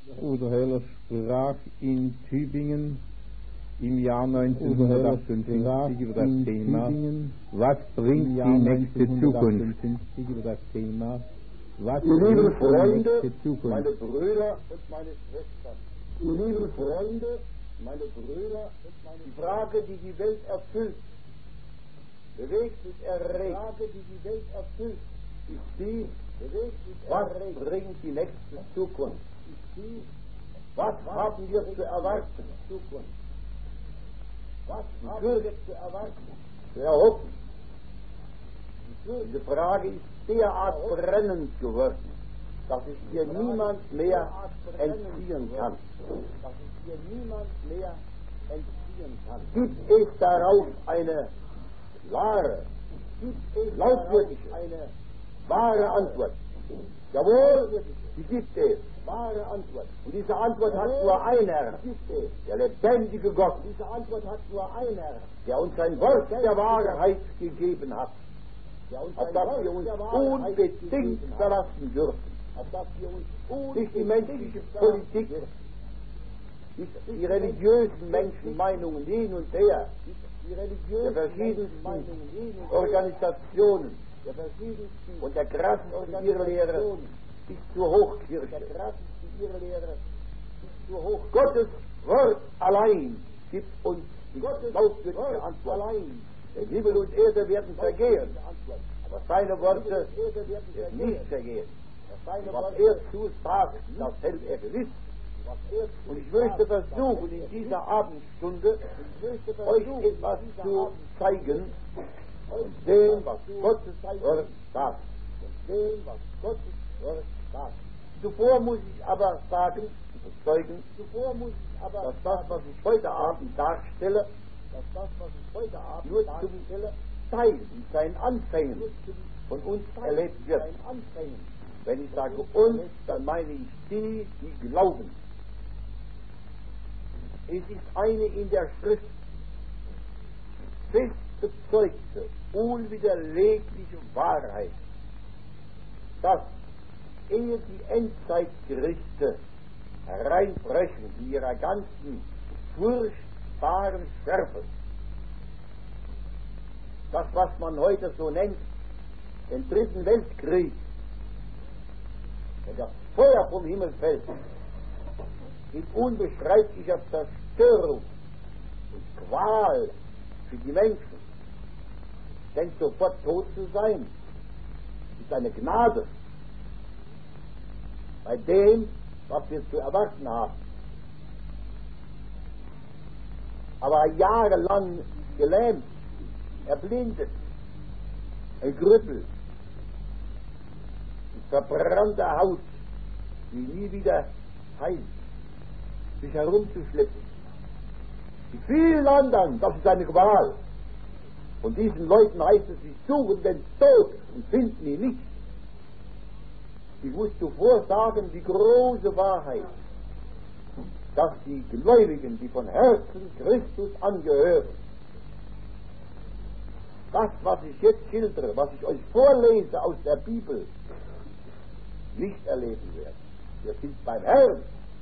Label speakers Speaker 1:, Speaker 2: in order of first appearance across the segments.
Speaker 1: Bruder Heller sprach in Tübingen im Jahr 1958 über das Thema, was bringt die nächste Zukunft? Was
Speaker 2: Liebe Freunde,
Speaker 1: nächste Zukunft?
Speaker 2: meine Brüder und meine Schwestern, liebe Freunde, meine Brüder und meine die Frage, die die Welt erfüllt, bewegt und erregt, Frage, die die Welt erfüllt, ist die, was bringt die nächste Zukunft? Was haben wir zu erwarten? Was haben wir zu erwarten? Zu erhoffen? Diese Frage ist derart brennend geworden, dass es hier niemand mehr entziehen kann. Gibt es darauf eine klare, glaubwürdige, eine wahre Antwort? Jawohl, die gibt es. Wahre Antwort. Und diese Antwort hat nur einer, der lebendige Gott. Diese Antwort hat nur einer, der uns ein Wort der Wahrheit gegeben hat, auf das wir uns unbedingt verlassen dürfen. Nicht die menschliche Politik, nicht die religiösen Menschenmeinungen hin und her, der verschiedensten Organisationen und der krassen Irrlehre bis zur Hochkirche. Gottes Wort allein gibt uns die glaubwürdige Antwort. Denn Himmel und Erde werden vergehen, aber seine Worte werden nicht vergehen. Was er zusagt, das hält er gewiss. Und ich möchte versuchen, in dieser Abendstunde euch etwas zu zeigen, dem, was Gottes Wort sagt. Zuvor muss ich aber sagen, bezeugen, dass das, was ich heute Abend darstelle, nur zum Teil in seinen Anfängen von uns erlebt wird. Wenn ich sage uns, dann meine ich die, die glauben. Es ist eine in der Schrift fest bezeugte, unwiderlegliche Wahrheit, dass ehe die Endzeitgerichte hereinbrechen in ihrer ganzen furchtbaren Schärfe, das, was man heute so nennt, den Dritten Weltkrieg, wenn das Feuer vom Himmel fällt, in unbeschreiblicher Zerstörung und Qual für die Menschen, denn sofort tot zu sein, ist eine Gnade bei dem, was wir zu erwarten haben. Aber jahrelang gelähmt, erblindet, ein Krüppel, mit verbrannter Haut, die nie wieder heilt, sich herumzuschleppen. Die vielen anderen, das ist eine Qual. Und diesen Leuten heißt es, sie suchen den Tod und finden ihn nicht. Ich muss zuvor sagen, die große Wahrheit, dass die Gläubigen, die von Herzen Christus angehören, das, was ich jetzt schildere, was ich euch vorlese aus der Bibel, nicht erleben werden. Wir sind beim Herrn.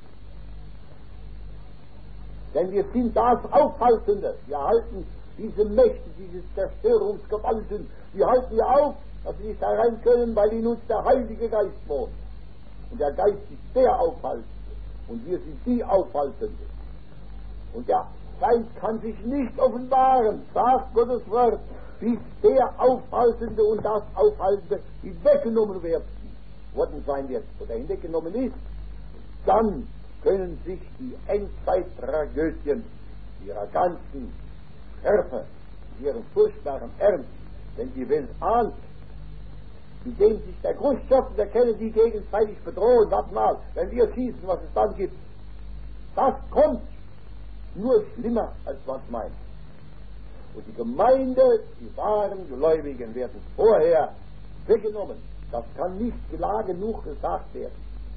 Speaker 2: Denn wir sind das Aufhaltende. Wir halten diese Mächte, diese Zerstörungsgewalten, die halten wir auf, dass sie nicht herein können, weil in uns der Heilige Geist wohnt. Und der Geist ist der Aufhaltende. Und wir sind die Aufhaltende. Und der Geist kann sich nicht offenbaren, sagt Gottes Wort, bis der Aufhaltende und das Aufhaltende hinweggenommen worden sein wird, oder hinweggenommen ist. Dann können sich die Endzeittragödien ihrer ganzen Schärfe, ihren furchtbaren Ernst, denn die Welt ahnt, indem sich der Khrushchev und der Kennedy gegenseitig bedrohen, warte mal, wenn wir schießen, was es dann gibt, das kommt nur schlimmer, als man meint. Und die Gemeinde, die wahren Gläubigen werden vorher weggenommen. Das kann nicht klar genug gesagt werden.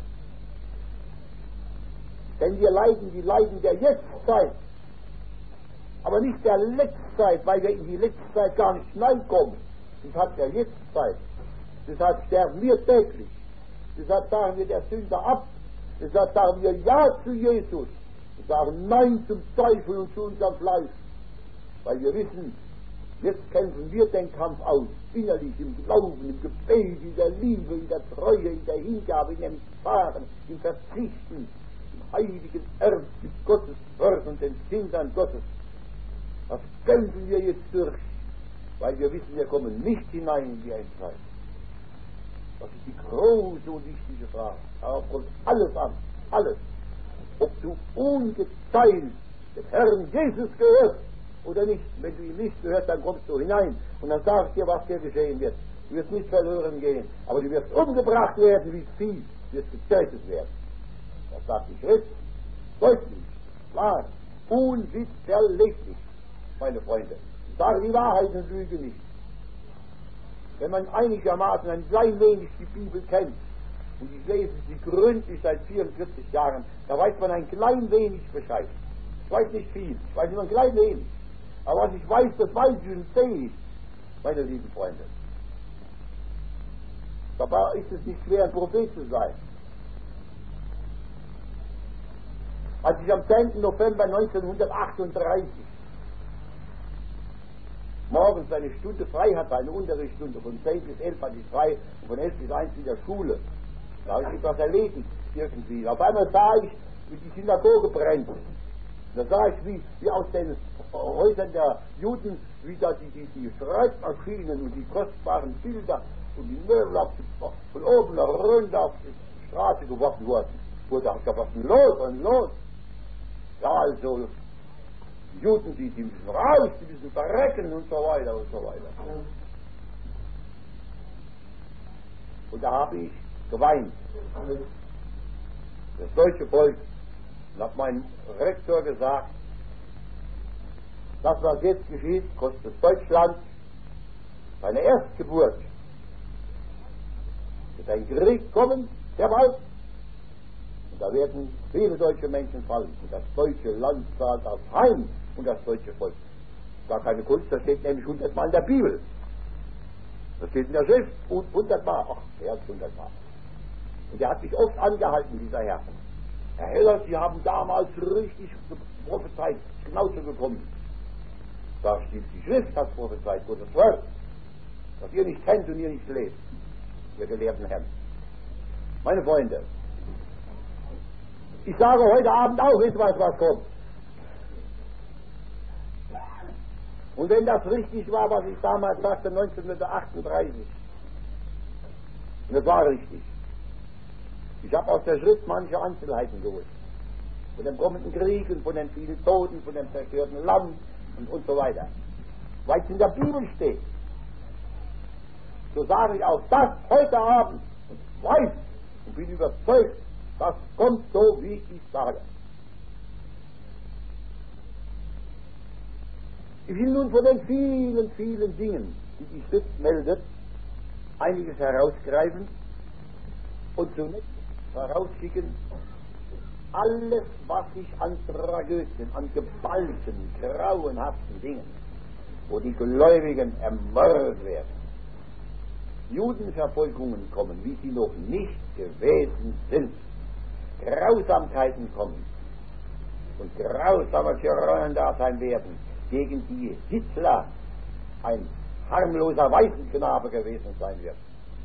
Speaker 2: Denn wir leiden die Leiden der Jetztzeit, aber nicht der Letztzeit, weil wir in die Letztzeit gar nicht hineinkommen. Deshalb der Jetztzeit. Deshalb sterben wir täglich. Deshalb sagen wir der Sünder ab, Deshalb sagen wir Ja zu Jesus und sagen Nein zum Teufel und zu unserem Fleisch. Weil wir wissen, jetzt kämpfen wir den Kampf aus, innerlich im Glauben, im Gebet, in der Liebe, in der Treue, in der Hingabe, in dem Fahren, im Verzichten, im heiligen Ernst mit Gottes Wort und den Kindern Gottes. Das kämpfen wir jetzt durch, weil wir wissen, wir kommen nicht hinein in die Endzeit. Das ist die große und wichtige Frage. Darauf kommt alles an, alles. Ob du ungeteilt dem Herrn Jesus gehörst oder nicht. Wenn du ihn nicht gehörst, dann kommst du hinein und dann sag ich dir, was dir geschehen wird. Du wirst nicht verloren gehen, aber du wirst umgebracht werden wie Vieh, du wirst getötet werden. Das sagt die Schrift deutlich, klar, unwiderleglich, meine Freunde. Ich sage die Wahrheit und lüge nicht. Wenn man einigermaßen ein klein wenig die Bibel kennt, und ich lese sie gründlich seit 44 Jahren, da weiß man ein klein wenig Bescheid. Ich weiß nicht viel, ich weiß nur ein klein wenig. Aber was ich weiß, das weiß ich und sehe ich, meine lieben Freunde. Dabei ist es nicht schwer, ein Prophet zu sein. Als ich am 10. November 1938 morgens eine Stunde frei hatte, eine Unterrichtsstunde, von 10 bis 11 hatte ich frei und von 11 bis 1 in der Schule. Da habe ich etwas erledigt, irgendwie. Auf einmal sah ich, wie die Synagoge brennt. Da sah ich, wie aus den Häusern der Juden wieder die Schreibmaschinen und die kostbaren Bilder und die Möbel von oben nach runter auf die Straße geworfen wurden. Wo dachte ich, was ist denn los? Was ist denn los? Ja, also, die Juden, die müssen raus, die müssen verrecken und so weiter und so weiter. Und da habe ich geweint. Das deutsche Volk, und hat mein Rektor gesagt, das, was jetzt geschieht, kostet Deutschland seine Erstgeburt. Es wird ein Krieg kommen, sehr bald, und da werden viele deutsche Menschen fallen. Und das deutsche Land zahlt das Heim und das deutsche Volk. Gar keine Kunst, das steht nämlich 100-mal in der Bibel. Das steht in der Schrift, 100-mal, ach, mehr als 100-mal. Und er hat mich oft angehalten, dieser Herr. Herr Heller, Sie haben damals richtig prophezeit, Schnauze bekommen. Da steht, die Schrift hat prophezeit, Gottes Wort, was ihr nicht kennt und ihr nicht lebt, ihr gelehrten Herren. Meine Freunde, ich sage heute Abend auch etwas, was kommt. Und wenn das richtig war, was ich damals sagte, 1938, und das war richtig. Ich habe aus der Schrift manche Einzelheiten geholt. Von dem kommenden Krieg und von den vielen Toten, von dem zerstörten Land und so weiter. Weil es in der Bibel steht. So sage ich auch das heute Abend und weiß und bin überzeugt, das kommt so, wie ich sage. Ich will nun von den vielen, vielen Dingen, die die Schrift meldet, einiges herausgreifen und zunächst vorausschicken, alles, was sich an Tragödien, an geballten, grauenhaften Dingen, wo die Gläubigen ermordet werden, Judenverfolgungen kommen, wie sie noch nicht gewesen sind, Grausamkeiten kommen und grausamer Tyrannen da sein werden, gegen die Hitler ein harmloser Waisenknabe gewesen sein wird.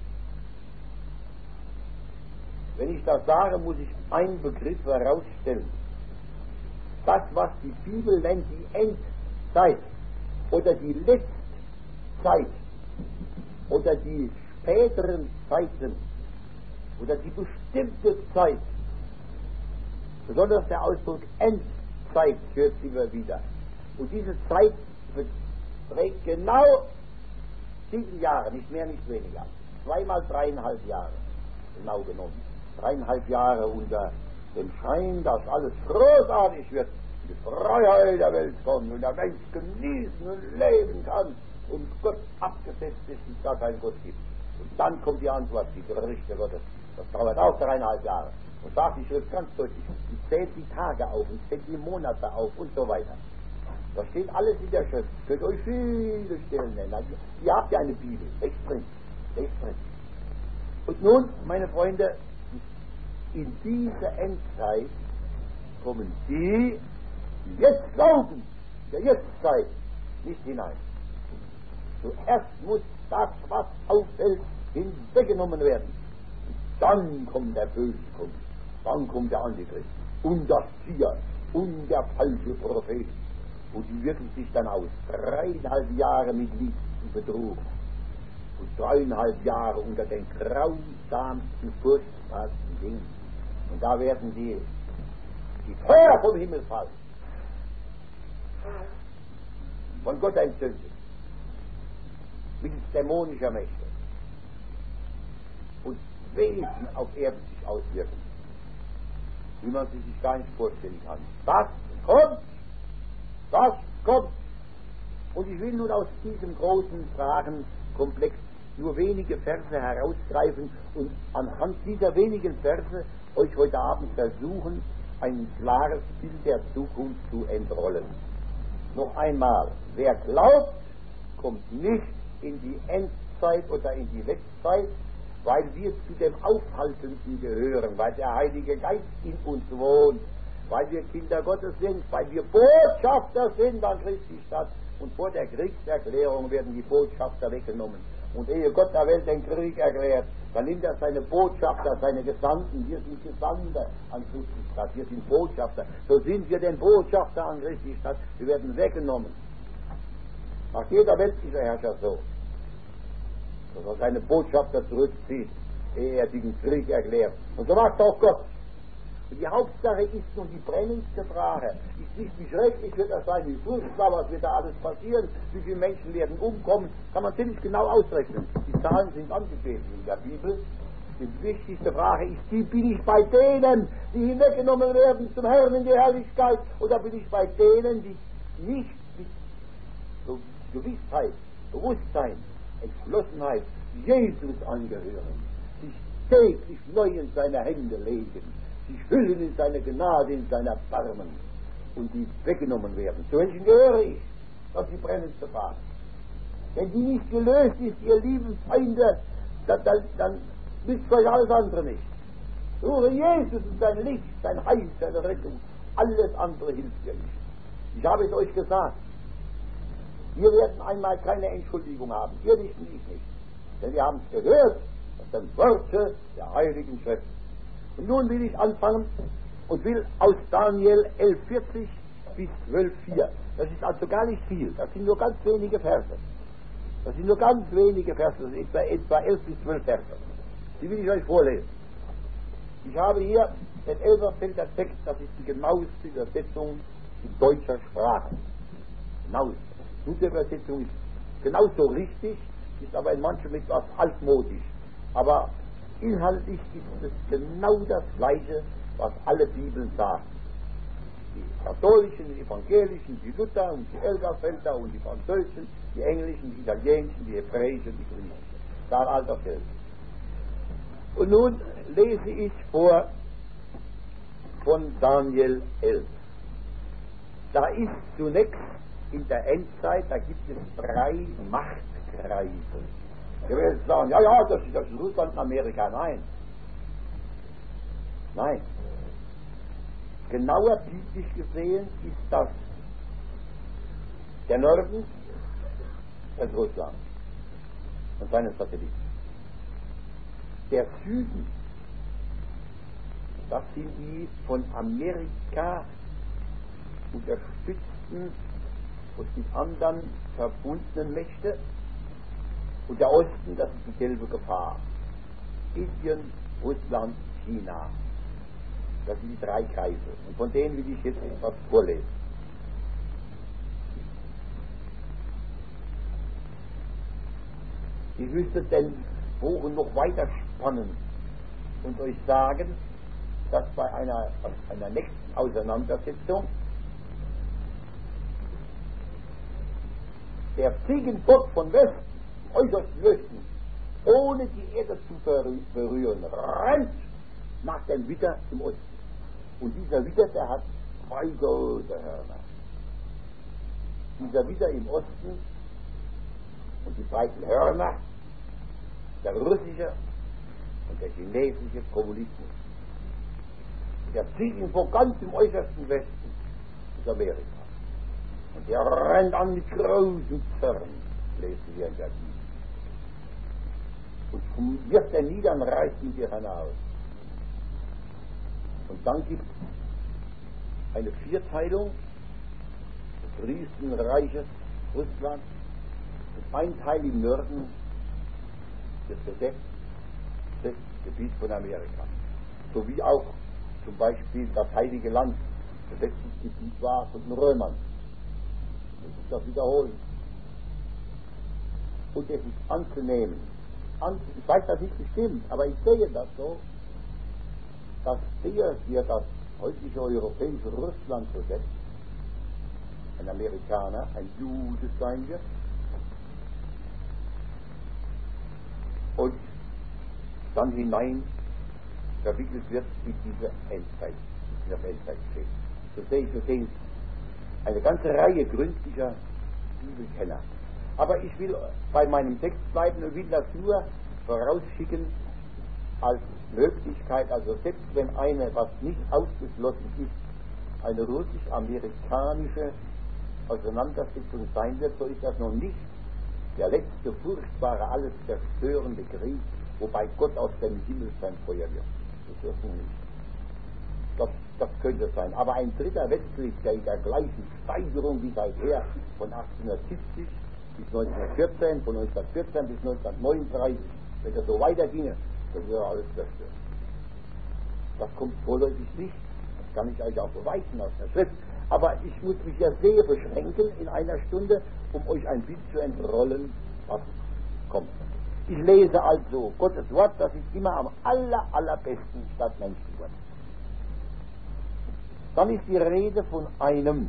Speaker 2: Wenn ich das sage, muss ich einen Begriff herausstellen. Das, was die Bibel nennt, die Endzeit oder die Letztzeit oder die späteren Zeiten oder die bestimmte Zeit, besonders der Ausdruck Endzeit hört sie immer wieder. Und diese Zeit beträgt genau 7 Jahre, nicht mehr, nicht weniger. 2 mal 3,5 Jahre, genau genommen. 3,5 Jahre unter dem Schein, dass alles großartig wird, die Freiheit der Welt kommt und der Mensch genießen und leben kann und Gott abgesetzt ist und gar keinen Gott gibt. Und dann kommt die Antwort, die Gerichte Gottes. Das dauert auch 3,5 Jahre. Und sagt die Schrift ganz deutlich, sie zählt die Tage auf und zählt die Monate auf und so weiter. Das steht alles in der Schrift. Könnt euch viele Stellen nennen. Also, ihr habt ja eine Bibel. Echt drin. Echt drin. Und nun, meine Freunde, in diese Endzeit kommen die jetzt glauben, der Jetztzeit nicht hinein. Zuerst muss das, was auffällt, hinweggenommen werden. Dann kommt der Böse, dann kommt der Antichrist und das Tier und der falsche Prophet. Und die wirken sich dann aus. 3,5 Jahre mit Lied und Betrug. Und 3,5 Jahre unter den grausamsten, furchtbarsten Dingen. Und da werden die Feuer vom Himmel fallen. Von Gott entzündet. Mittels dämonischer Mächte. Und Wesen auf Erden sich auswirken. Wie man sich gar nicht vorstellen kann. Das kommt! Das kommt! Und ich will nun aus diesem großen Fragenkomplex nur wenige Verse herausgreifen und anhand dieser wenigen Verse euch heute Abend versuchen, ein klares Bild der Zukunft zu entrollen. Noch einmal, wer glaubt, kommt nicht in die Endzeit oder in die Letztzeit, weil wir zu dem Aufhaltenden gehören, weil der Heilige Geist in uns wohnt, weil wir Kinder Gottes sind, weil wir Botschafter sind an Christi Stadt. Und vor der Kriegserklärung werden die Botschafter weggenommen. Und ehe Gott der Welt den Krieg erklärt, dann nimmt er seine Botschafter, seine Gesandten. Wir sind Gesandte an Christi Stadt, wir sind Botschafter. So sind wir den Botschafter an Christi Stadt. Wir werden weggenommen. Macht jeder weltliche Herrscher so, dass er seine Botschafter zurückzieht, ehe er den Krieg erklärt. Und so macht auch Gott. Und die Hauptsache ist nun die brennendste Frage. Ist nicht, wie schrecklich wird das sein, wie furchtbar, was wird da alles passieren, wie viele Menschen werden umkommen, kann man ziemlich genau ausrechnen. Die Zahlen sind angegeben in der Bibel. Die wichtigste Frage ist die, bin ich bei denen, die hinweggenommen werden zum Herrn in die Herrlichkeit, oder bin ich bei denen, die nicht mit Gewissheit, Bewusstsein, Entschlossenheit Jesus angehören, sich täglich neu in seine Hände legen, sich hüllen in seine Gnade, in sein Erbarmen und die weggenommen werden. Zu welchen gehöre ich? Das ist die brennendste Frage. Wenn die nicht gelöst ist, ihr lieben Feinde, dann nützt euch alles andere nicht. Suche Jesus und sein Licht, sein Heil, seine Rettung. Alles andere hilft dir nicht. Ich habe es euch gesagt. Wir werden einmal keine Entschuldigung haben. Ihr nicht und ich nicht. Denn wir haben es gehört aus den Worten der Heiligen Schrift. Und nun will ich anfangen und will aus Daniel 11,40 bis 12,4. Das ist also gar nicht viel. Das sind nur ganz wenige Verse. Das sind nur ganz wenige Verse. Das sind etwa 11 bis 12 Verse. Die will ich euch vorlesen. Ich habe hier den Elberfelder Text, das ist die genaueste Übersetzung in deutscher Sprache. Genaueste. Die Übersetzung ist genauso richtig, ist aber in manchem etwas altmodisch. Aber inhaltlich ist es genau das Gleiche, was alle Bibeln sagen. Die katholischen, die evangelischen, die Luther und die Elberfelder und die französischen, die englischen, die italienischen, die hebräischen, die griechischen. Sagen all dasselbe. Und nun lese ich vor von Daniel 11. Da ist zunächst in der Endzeit, da gibt es 3 Machtkreise. Wir werden sagen, ja, das ist Russland und Amerika. Nein. Nein. Genauer biblisch gesehen ist das der Norden, das Russland und seine Satelliten. Der Süden, das sind die von Amerika unterstützten und mit anderen verbundenen Mächte. Und der Osten, das ist dieselbe Gefahr. Indien, Russland, China. Das sind die 3 Kreise. Und von denen will ich jetzt etwas vorlesen. Ich müsste den Bogen noch weiter spannen und euch sagen, dass bei einer nächsten Auseinandersetzung der Ziegenbock von Westen, äußerst Westen, ohne die Erde zu berühren, rennt nach dem Widder im Osten. Und dieser Widder, der hat 2 große Hörner. Dieser Widder im Osten und die breiten Hörner, der russische und der chinesische Kommunismus. Der zieht ihn vor ganz im äußersten Westen, ist Amerika. Und der rennt an mit großem Zorn, lesen wir in der Bibel. Und wirft er nieder und reißt ihn dir hinaus. Und dann gibt es eine Vierteilung des Riesenreiches Russland. Und ein Teil im Norden wird besetzt, das Gebiet von Amerika. So wie auch zum Beispiel das Heilige Land besetztes Gebiet war von den Römern. Das ist das Wiederholen. Und es ist anzunehmen. Ich weiß das nicht bestimmt, aber ich sehe das so, dass der hier das heutige europäische Russland besetzt, ein Amerikaner, ein Jude sein wird, und dann hinein verwickelt wird mit dieser Endzeit, steht. So sehe ich eine ganze Reihe gründlicher Bibelkenner. Aber ich will bei meinem Text bleiben und will das nur vorausschicken als Möglichkeit, also selbst wenn was nicht ausgeschlossen ist, eine russisch-amerikanische Auseinandersetzung sein wird, so ist das noch nicht der letzte furchtbare, alles zerstörende Krieg, wobei Gott aus dem Himmel sein Feuer wird. Das ist noch nicht. Das könnte sein. Aber ein dritter Weltkrieg, der in der gleichen Steigerung wie seither von 1870 bis 1914, von 1914 bis 1939, wenn das so weiterginge, dann wäre alles zerstört. Das kommt vorläufig nicht. Das kann ich euch auch beweisen aus der Schrift. Aber ich muss mich ja sehr beschränken in einer Stunde, um euch ein Bild zu entrollen, was kommt. Ich lese also Gottes Wort, das ist immer am allerbesten statt Menschenwort. Dann ist die Rede von einem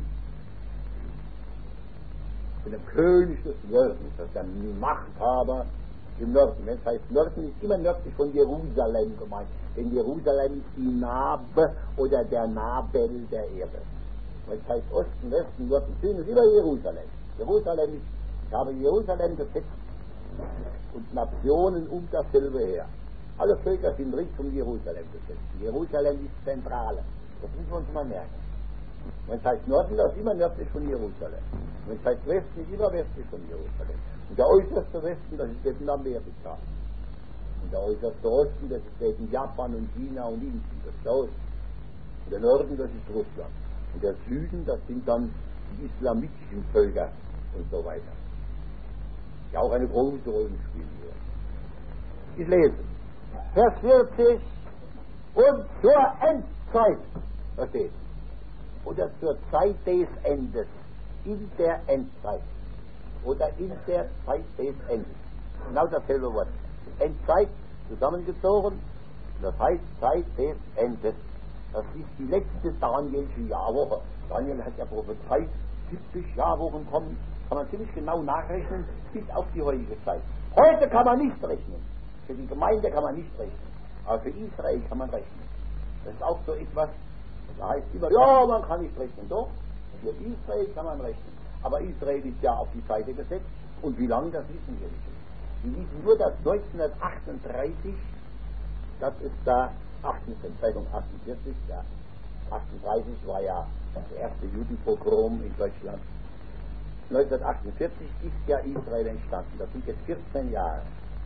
Speaker 2: König des Nordens, das ist ein Machthaber im Norden. Wenn es heißt Norden, ist immer nördlich von Jerusalem gemeint. Denn Jerusalem ist die Narbe oder der Nabel der Erde. Wenn es heißt Osten, Westen, Norden, Süden, ist immer Jerusalem. Ich habe Jerusalem gesetzt und Nationen um dasselbe her. Alle Völker sind rings um Jerusalem gesetzt. Jerusalem ist Zentrale. Das müssen wir uns mal merken. Wenn es heißt Norden, das ist immer nördlich von Jerusalem. Wenn es heißt Westen, ist immer westlich von Jerusalem. Und der äußerste Westen, das ist eben Amerika. Und der äußerste Osten, das ist eben Japan und China und Indien. Das ist der Osten. Und der Norden, das ist Russland. Und der Süden, das sind dann die islamistischen Völker und so weiter. Die auch eine große Rolle spielen werden. Ich lese. Vers 40. Und zur Endzeit. Da steht. Oder zur Zeit des Endes. In der Endzeit. Oder in der Zeit des Endes. Genau dasselbe Wort. Endzeit zusammengezogen. Das heißt Zeit des Endes. Das ist die letzte Danielsche Jahrwoche. Daniel hat ja prophezeit, 70 Jahrwochen kommen. Kann man ziemlich genau nachrechnen bis auf die heutige Zeit. Heute kann man nicht rechnen. Für die Gemeinde kann man nicht rechnen. Aber für Israel kann man rechnen. Das ist auch so etwas, da heißt immer, ja, man kann nicht rechnen. Doch, für Israel kann man rechnen. Aber Israel ist ja auf die Seite gesetzt. Und wie lange, das wissen wir nicht. Wir wissen nur, dass 1938, das ist da 1948, ja, 38 war ja das erste Judenpogrom in Deutschland. 1948 ist ja Israel entstanden. Das sind jetzt 14 Jahre.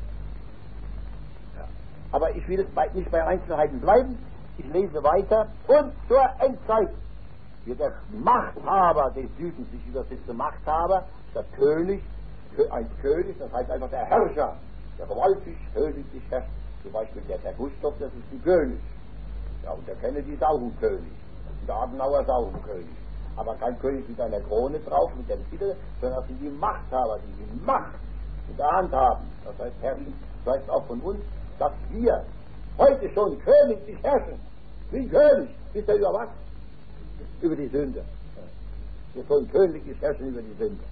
Speaker 2: Ja. Aber ich will jetzt nicht bei Einzelheiten bleiben. Ich lese weiter. Und zur Endzeit wird der Machthaber des Südens, ich übersetze Machthaber, statt König, ein König, das heißt einfach der Herrscher, der gewaltig königlich herrscht. Zum Beispiel der Gustav, das ist ein König. Ja, und der Kennedy ist auch ein König. Und der Adenauer ist auch ein König. Aber kein König mit einer Krone drauf, mit dem Titel, sondern das sind die Machthaber, die die Macht in der Hand haben. Das heißt, herrschen, das heißt auch von uns, dass wir heute schon königlich herrschen. Wie König. Wisst ihr über was? Über die Sünde. Wir sollen königlich herrschen über die Sünde.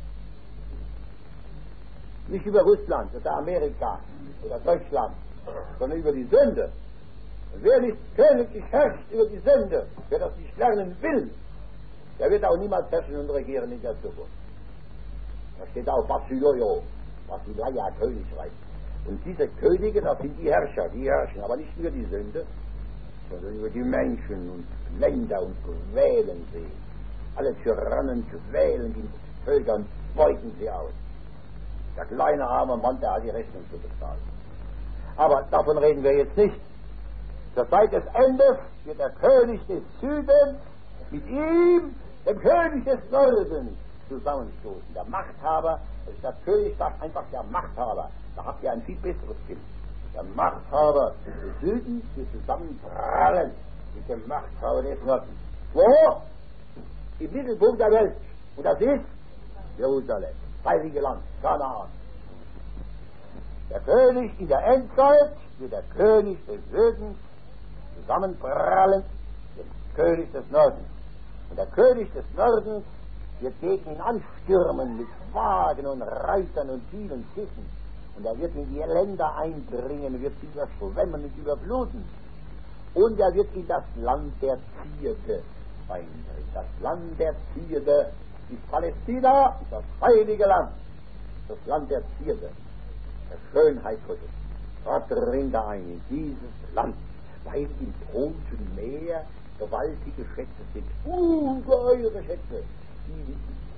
Speaker 2: Nicht über Russland oder Amerika oder Deutschland, sondern über die Sünde. Und wer nicht königlich herrscht über die Sünde, wer das nicht lernen will, der wird auch niemals herrschen und regieren in der Zukunft. Da steht auch Basiloio, Basilaya, Königreich. Und diese Könige, das sind die Herrscher, die herrschen, aber nicht über die Sünde, sondern über die Menschen und Länder und quälen sie. Alle Tyrannen quälen die Völker und beuten sie aus. Der kleine arme Mann, der hat die Rechnung zu bezahlen. Aber davon reden wir jetzt nicht. Zur Zeit des Endes wird der König des Südens mit ihm, dem König des Nordens, zusammenstoßen. Der Machthaber, statt König sagt einfach der Machthaber. Da habt ihr ein viel besseres Bild. Der Machthaber des Südens wird zusammenprallen mit dem Machthaber des Nordens. Wo? Im Mittelpunkt der Welt. Und das ist Jerusalem, das heilige Land, Kanaan. Der König in der Endzeit wird der König des Südens zusammenprallen mit dem König des Nordens. Und der König des Nordens wird gegen ihn anstürmen mit Wagen und Reitern und vielen Schiffen. Und er wird in die Länder eindringen, wird sie überschwemmen und überfluten. Und er wird in das Land der Zierde eindringen. Das Land der Zierde ist Palästina, ist das heilige Land. Das Land der Zierde, der Schönheit Gottes. Dort dringt er ein, in dieses Land, weil im Toten Meer gewaltige Schätze sind, ungeheure Schätze, die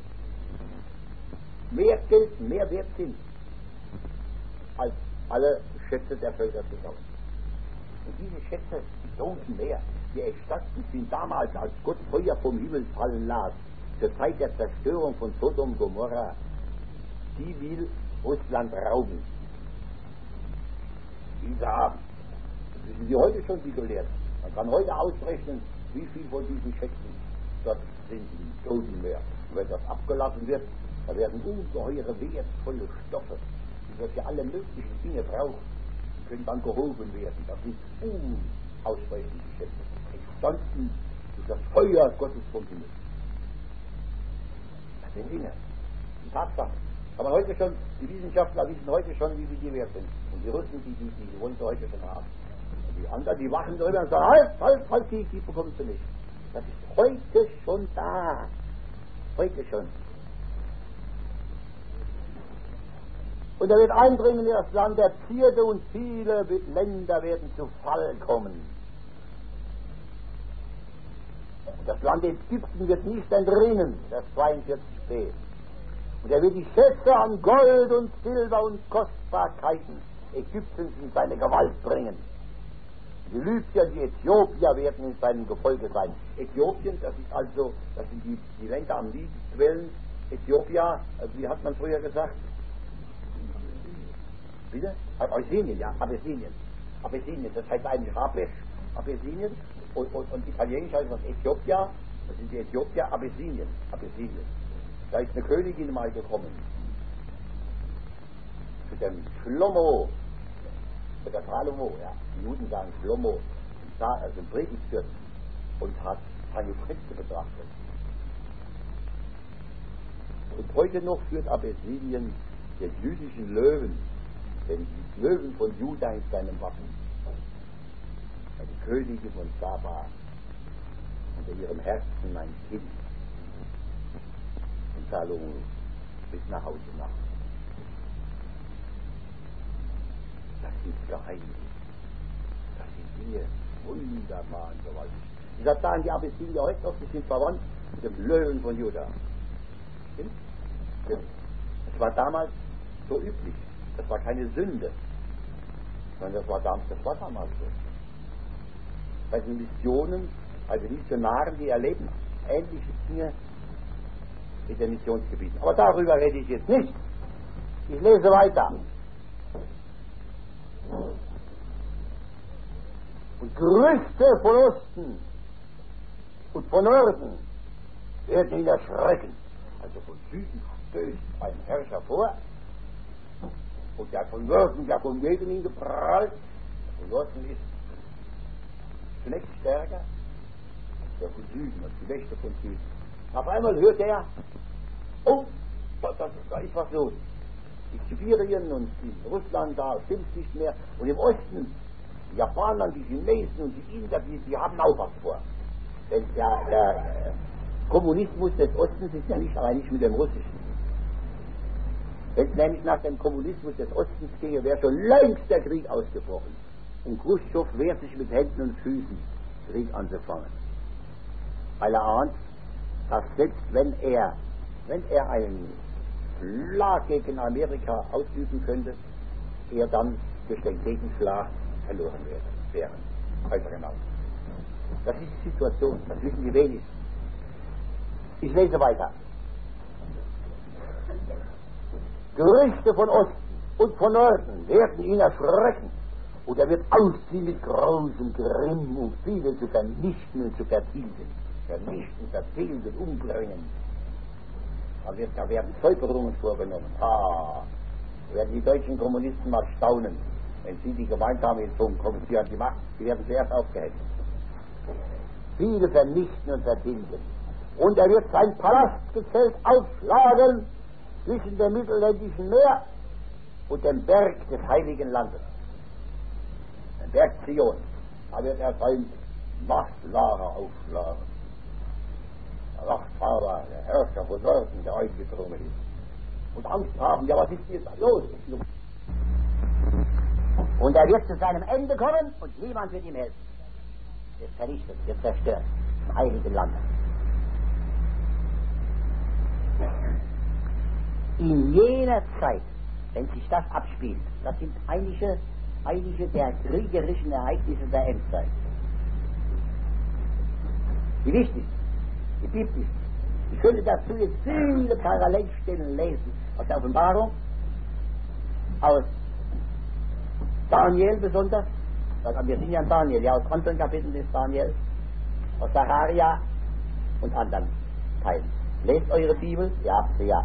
Speaker 2: mehr Geld, mehr wert sind als alle Schätze der Völker zusammen. Und diese Schätze, die Toten Meer, die entstanden sind damals, als Gott Feuer vom Himmel fallen las, zur Zeit der Zerstörung von Sodom und Gomorra. Die will Russland rauben. Diese haben. Das wissen Sie heute schon, wie gelehrt. Man kann heute ausrechnen, wie viel von diesen Schätzen dort sind im Toten Meer. Und wenn das abgelassen wird, da werden ungeheure wertvolle Stoffe, die wir für alle möglichen Dinge brauchen, die können dann gehoben werden. Das sind unaussprechliche Schätze, entstanden durch das Feuer Gottes vom Himmel. Das sind Dinge, die Tatsachen. Aber heute schon, die Wissenschaftler wissen heute schon, wie viel die wert sind. Und die Russen, die wollen sie heute schon haben. Und die anderen, die wachen darüber und sagen, halt, die bekommen sie nicht. Das ist heute schon da. Heute schon. Und er wird eindringen in das Land der Zierde und viele Länder werden zu Fall kommen. Und das Land Ägypten wird nicht entrinnen, Vers 42b. Und er wird die Schätze an Gold und Silber und Kostbarkeiten Ägyptens in seine Gewalt bringen. Die Lybier, die Äthiopier werden in seinem Gefolge sein. Äthiopien, das sind die Länder am Nilquellen. Äthiopia, wie hat man früher gesagt? Bitte? Abessinien, ja, Abessinien. Abessinien, das heißt eigentlich Habesch, Abessinien. Und italienisch heißt das Äthiopia, das sind die Äthiopier, Abessinien. Da ist eine Königin mal gekommen. Zu dem Schlomo, zu der Salomo, ja. Die Juden sagen Schlomo, also ein Predigtfürst, und hat seine Texte betrachtet. Und heute noch führt Abessinien den jüdischen Löwen, den Löwen von Juda in seinem Wappen. Die Königin von Saba, unter ihrem Herzen ein Kind. Und Salomo bis nach Hause nach. Das sind Geheimnisse. Das sind Dinge wunderbar und gewaltig. Deshalb sagen die Abessinier heute noch, sie sind verwandt mit dem Löwen von Juda. Stimmt? Stimmt. Das war damals so üblich. Das war keine Sünde. Sondern das war damals so. Bei den Missionen, also Missionaren, die erleben ähnliche Dinge in den Missionsgebieten. Aber darüber rede ich jetzt nicht. Ich lese weiter. Und Gerüchte von Osten und von Norden werden ihn erschrecken. Also von Süden stößt ein Herrscher vor und der von Norden, der von gegen ihn geprallt. Der von Norden ist zunächst stärker, der von Süden und die Mächte von Süden. Auf einmal hört er, oh, da ist was los. In Sibirien und in Russland, da stimmt nicht mehr. Und im Osten, die Japaner, die Chinesen und die Inder, die haben auch was vor. Denn der Kommunismus des Ostens ist ja nicht allein mit dem Russischen. Wenn es nämlich nach dem Kommunismus des Ostens ginge, wäre schon längst der Krieg ausgebrochen. Und Khrushchev wehrt sich mit Händen und Füßen Krieg anzufangen. Weil er ahnt, dass selbst wenn er einen Schlag gegen Amerika ausüben könnte, er dann durch den Gegenschlag verloren wäre. Weiter genau. Das ist die Situation, das wissen die wenigsten. Ich lese weiter. Gerüchte von Osten und von Norden werden ihn erschrecken, und er wird ausziehen mit großem Grimm, um viele zu vernichten und zu vertilgen. Vernichten, vertilgen, umbringen. Da werden Säuberungen vorgenommen. Da werden die deutschen Kommunisten mal staunen, wenn sie die gemeint haben, jetzt kommen sie an die Macht, die werden zuerst aufgehängt. Viele vernichten und vertilgen. Und er wird sein Palastgezelt aufschlagen zwischen dem Mittelländischen Meer und dem Berg des Heiligen Landes. Den Berg Zion. Da wird er sein Machtlager aufschlagen. Der Machthaber, der Herrscher von Norden, der eingedrungen ist. Und Angst haben, ja, was ist jetzt los? Und er wird zu seinem Ende kommen und niemand wird ihm helfen. Wird vernichtet, wird zerstört im Heiligen Land. In jener Zeit, wenn sich das abspielt, das sind einige der kriegerischen Ereignisse der Endzeit. Die wichtigsten, die biblischen. Ich könnte dazu jetzt viele Parallelstellen lesen, aus der Offenbarung, aus Daniel besonders, wir sind ja in Daniel, ja, aus anderen Kapiteln des Daniel, aus Sacharja und anderen Teilen. Lest eure Bibel, ja.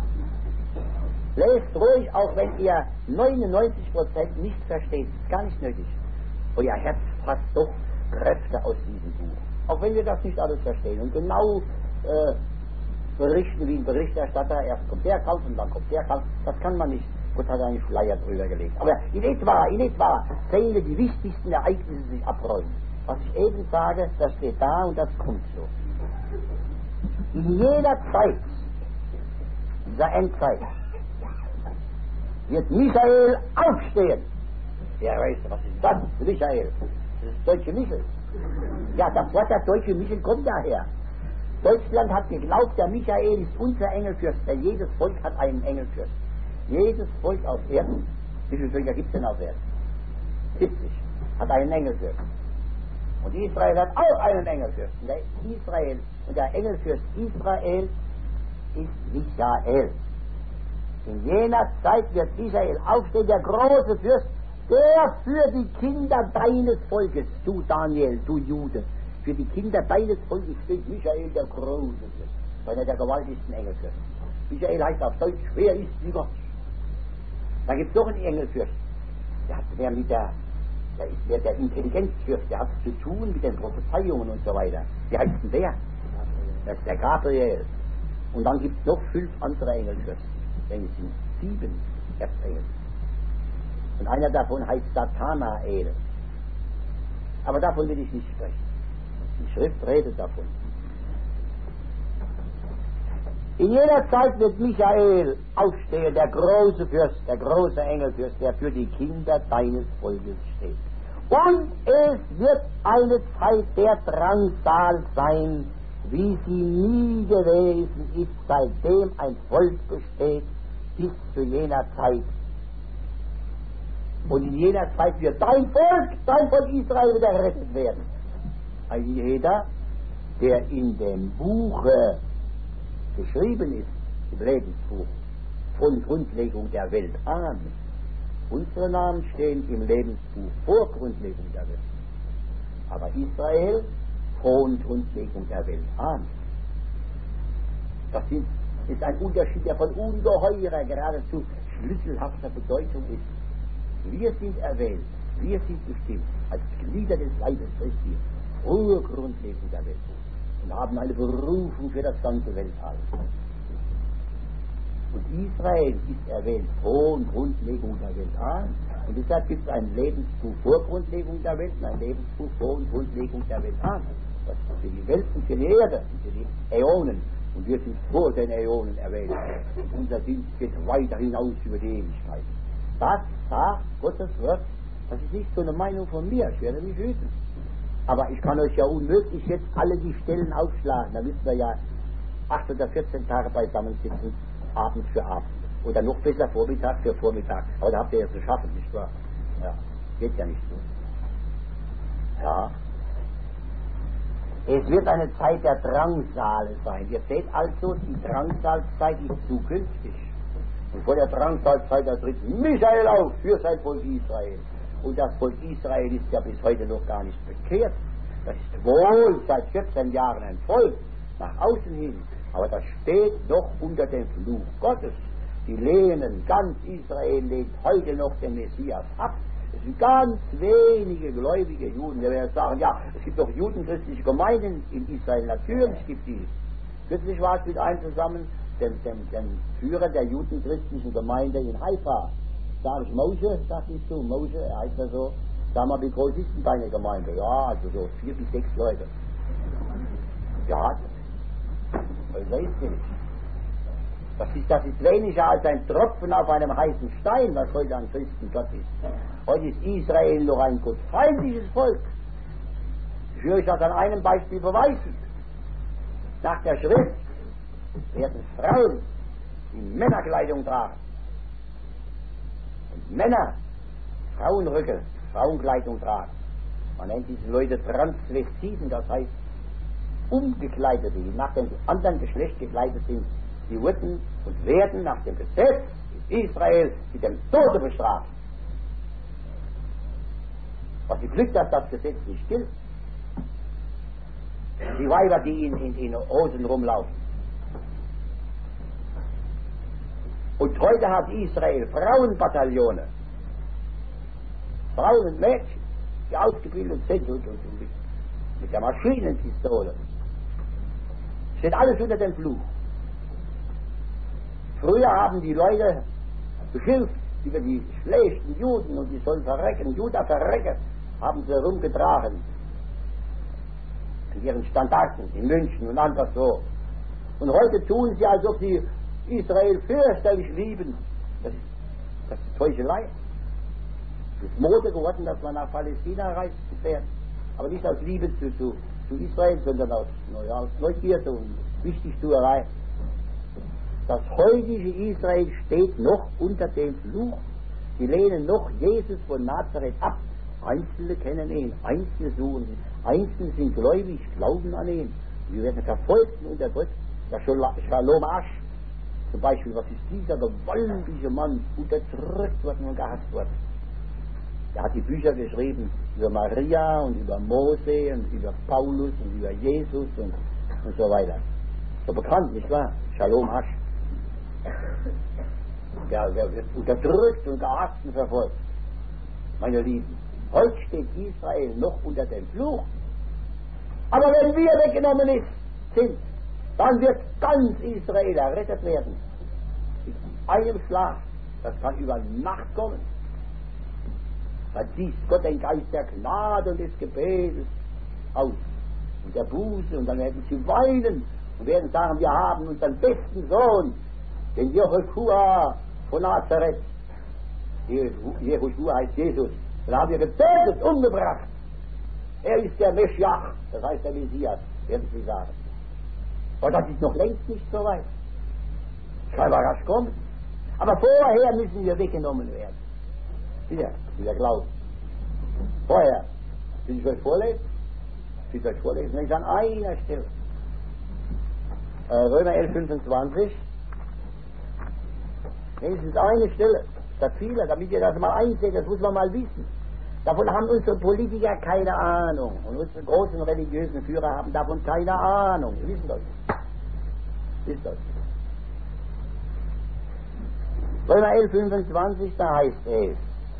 Speaker 2: Lest ruhig, auch wenn ihr 99% nicht versteht, ist gar nicht nötig. Euer Herz fasst doch Kräfte aus diesem Buch. Auch wenn wir das nicht alles verstehen und genau berichten wie ein Berichterstatter, erst kommt der Kampf und dann kommt der Kampf, das kann man nicht. Gott hat einen Schleier drüber gelegt. Aber in etwa zähle die wichtigsten Ereignisse sich abräumen. Was ich eben sage, das steht da und das kommt so. In jeder Zeit, dieser Endzeit, wird Michael aufstehen. Wer weiß, was ist das? Michael. Das ist deutsche Michel. Ja, das Wort der deutsche Michel kommt daher. Deutschland hat geglaubt, der Michael ist unser Engelfürst, denn jedes Volk hat einen Engelfürst. Jedes Volk auf Erden, wie viele Völker gibt es denn auf Erden? 70, hat einen Engelfürst. Und Israel hat auch einen Engelfürst. Und der Engelfürst Israel ist Michael. In jener Zeit wird Michael aufstehen, der große Fürst, der für die Kinder deines Volkes, du Daniel, du Jude, für die Kinder deines Volkes steht Michael, der große Fürst, einer der gewaltigsten Engelfürsten. Michael heißt auf Deutsch, wer ist wie Gott? Da gibt es noch einen Engelfürst. Der hat mehr der ist mehr der Intelligenzfürst, der hat zu tun mit den Prophezeiungen und so weiter. Wie heißt denn der? Das ist der Gabriel. Und dann gibt es noch 5 andere Engelfürsten. Denn es sind 7 Erzengel. Und einer davon heißt Nathanael. Aber davon will ich nicht sprechen. Die Schrift redet davon. In jener Zeit wird Michael aufstehen, der große Fürst, der große Engelfürst, der für die Kinder deines Volkes steht. Und es wird eine Zeit der Drangsal sein, wie sie nie gewesen ist, seitdem ein Volk besteht, bis zu jener Zeit. Und in jener Zeit wird dein Volk Israel wieder errettet werden. Ein jeder, der in dem Buche geschrieben ist, im Lebensbuch, von Grundlegung der Welt an. Unsere Namen stehen im Lebensbuch vor Grundlegung der Welt. Aber Israel von Grundlegung der Welt an. Das ist ein Unterschied, der von ungeheurer, geradezu schlüsselhafter Bedeutung ist. Wir sind erwählt, wir sind bestimmt als Glieder des Leibes Christi vor Grundlegung der Welt und haben eine Berufung für das ganze Weltall. Und Israel ist erwähnt von Grundlegung der Welt an. Und deshalb gibt es ein Lebensbuch vor Grundlegung der Welt und ein Lebensbuch von Grundlegung der Welt an. Das ist für die Welt und für die Erde und für die Äonen. Und wir sind vor den Äonen erwähnt. Und unser Dienst geht weiter hinaus über die Ewigkeit. Das sagt Gottes Wort. Das ist nicht so eine Meinung von mir. Ich werde mich hüten. Aber ich kann euch ja unmöglich jetzt alle die Stellen aufschlagen. Da müssen wir ja 8 oder 14 Tage beisammen sitzen, Abend für Abend. Oder noch besser Vormittag für Vormittag. Aber da habt ihr ja zu schaffen, nicht wahr? Ja, geht ja nicht so. Ja. Es wird eine Zeit der Drangsale sein. Ihr seht also, die Drangsalzeit ist zukünftig. Und vor der Drangsalzeit tritt Michael auf für sein Volk Israel. Und das Volk Israel ist ja bis heute noch gar nicht bekehrt. Das ist wohl seit 14 Jahren ein Volk, nach außen hin. Aber das steht noch unter dem Fluch Gottes. Die lehnen, ganz Israel lehnt heute noch den Messias ab. Es sind ganz wenige gläubige Juden, die werden sagen, ja, es gibt doch judenchristliche Gemeinden in Israel. Natürlich gibt es. Kürzlich war es mit einem zusammen, dem Führer der judenchristlichen Gemeinde in Haifa. Sag ich Moshe, sagt ich zu, Moshe, er heißt ja so, sag mal, wie groß ist denn deine Gemeinde? Ja, also so 4 bis 6 Leute. Ja, größer ist sie nicht. Das ist weniger als ein Tropfen auf einem heißen Stein, was heute an Christen Gott ist. Heute ist Israel noch ein gottfeindliches Volk. Ich will euch das an einem Beispiel beweisen. Nach der Schrift werden Frauen die Männerkleidung tragen. Und Männer Frauenröcke, Frauenkleidung tragen. Man nennt diese Leute Transvestiten, das heißt Umgekleidete, die nach dem anderen Geschlecht gekleidet sind. Die wurden und werden nach dem Gesetz in Israel mit dem Tode bestraft. Was die Glück, dass das Gesetz nicht gilt. Die Weiber, die in Hosen rumlaufen. Und heute hat Israel Frauenbataillone. Frauen und Mädchen, die ausgebildet sind und mit der Maschinenpistole. Steht alles unter dem Fluch. Früher haben die Leute beschimpft über die schlechten Juden und die sollen verrecken. Juda verrecken, haben sie herumgetragen. In ihren Standarten in München und anderswo. Und heute tun sie, als ob sie Israel fürchterlich lieben. Das ist Heuchelei. Es ist Mode geworden, dass man nach Palästina reist zu werden. Aber nicht aus Liebe zu Israel, sondern aus Neugierde und Wichtigtuerei. Das heutige Israel steht noch unter dem Fluch. Sie lehnen noch Jesus von Nazareth ab. Einzelne kennen ihn, Einzelne suchen ihn, Einzelne sind gläubig, glauben an ihn. Wir werden verfolgt und unterdrückt. Der Shalom Asch zum Beispiel, was ist dieser gewaltige Mann, unterdrückt worden und gehasst worden. Er hat die Bücher geschrieben über Maria und über Mose und über Paulus und über Jesus und so weiter. So bekannt, nicht wahr? Shalom Asch. Ja, wer wird unterdrückt und gehasst und verfolgt. Meine Lieben, heute steht Israel noch unter dem Fluch. Aber wenn wir weggenommen sind, dann wird ganz Israel errettet werden. Mit einem Schlag. Das kann über Nacht kommen. Dann zieht Gott den Geist der Gnade und des Gebetes aus. Und der Buße. Und dann werden sie weinen und werden sagen, wir haben unseren besten Sohn, den Jehoshua von Nazareth. Jehoshua heißt Jesus. Den haben wir getötet, umgebracht. Er ist der Meschiach, das heißt der Messias, werden sie sagen. Aber das ist noch längst nicht so weit. Kann aber rasch kommen. Aber vorher müssen wir weggenommen werden. Wieder Glauben. Vorher. Will ich euch vorlesen? Will ich euch vorlesen? Nicht an einer Stelle. Römer 11, 25. Wenigstens eine Stelle. Statt viele, damit ihr das mal einseht, das muss man mal wissen. Davon haben unsere Politiker keine Ahnung. Und unsere großen religiösen Führer haben davon keine Ahnung. Wir wissen das. Wisst das. Römer 11, 25, da heißt es: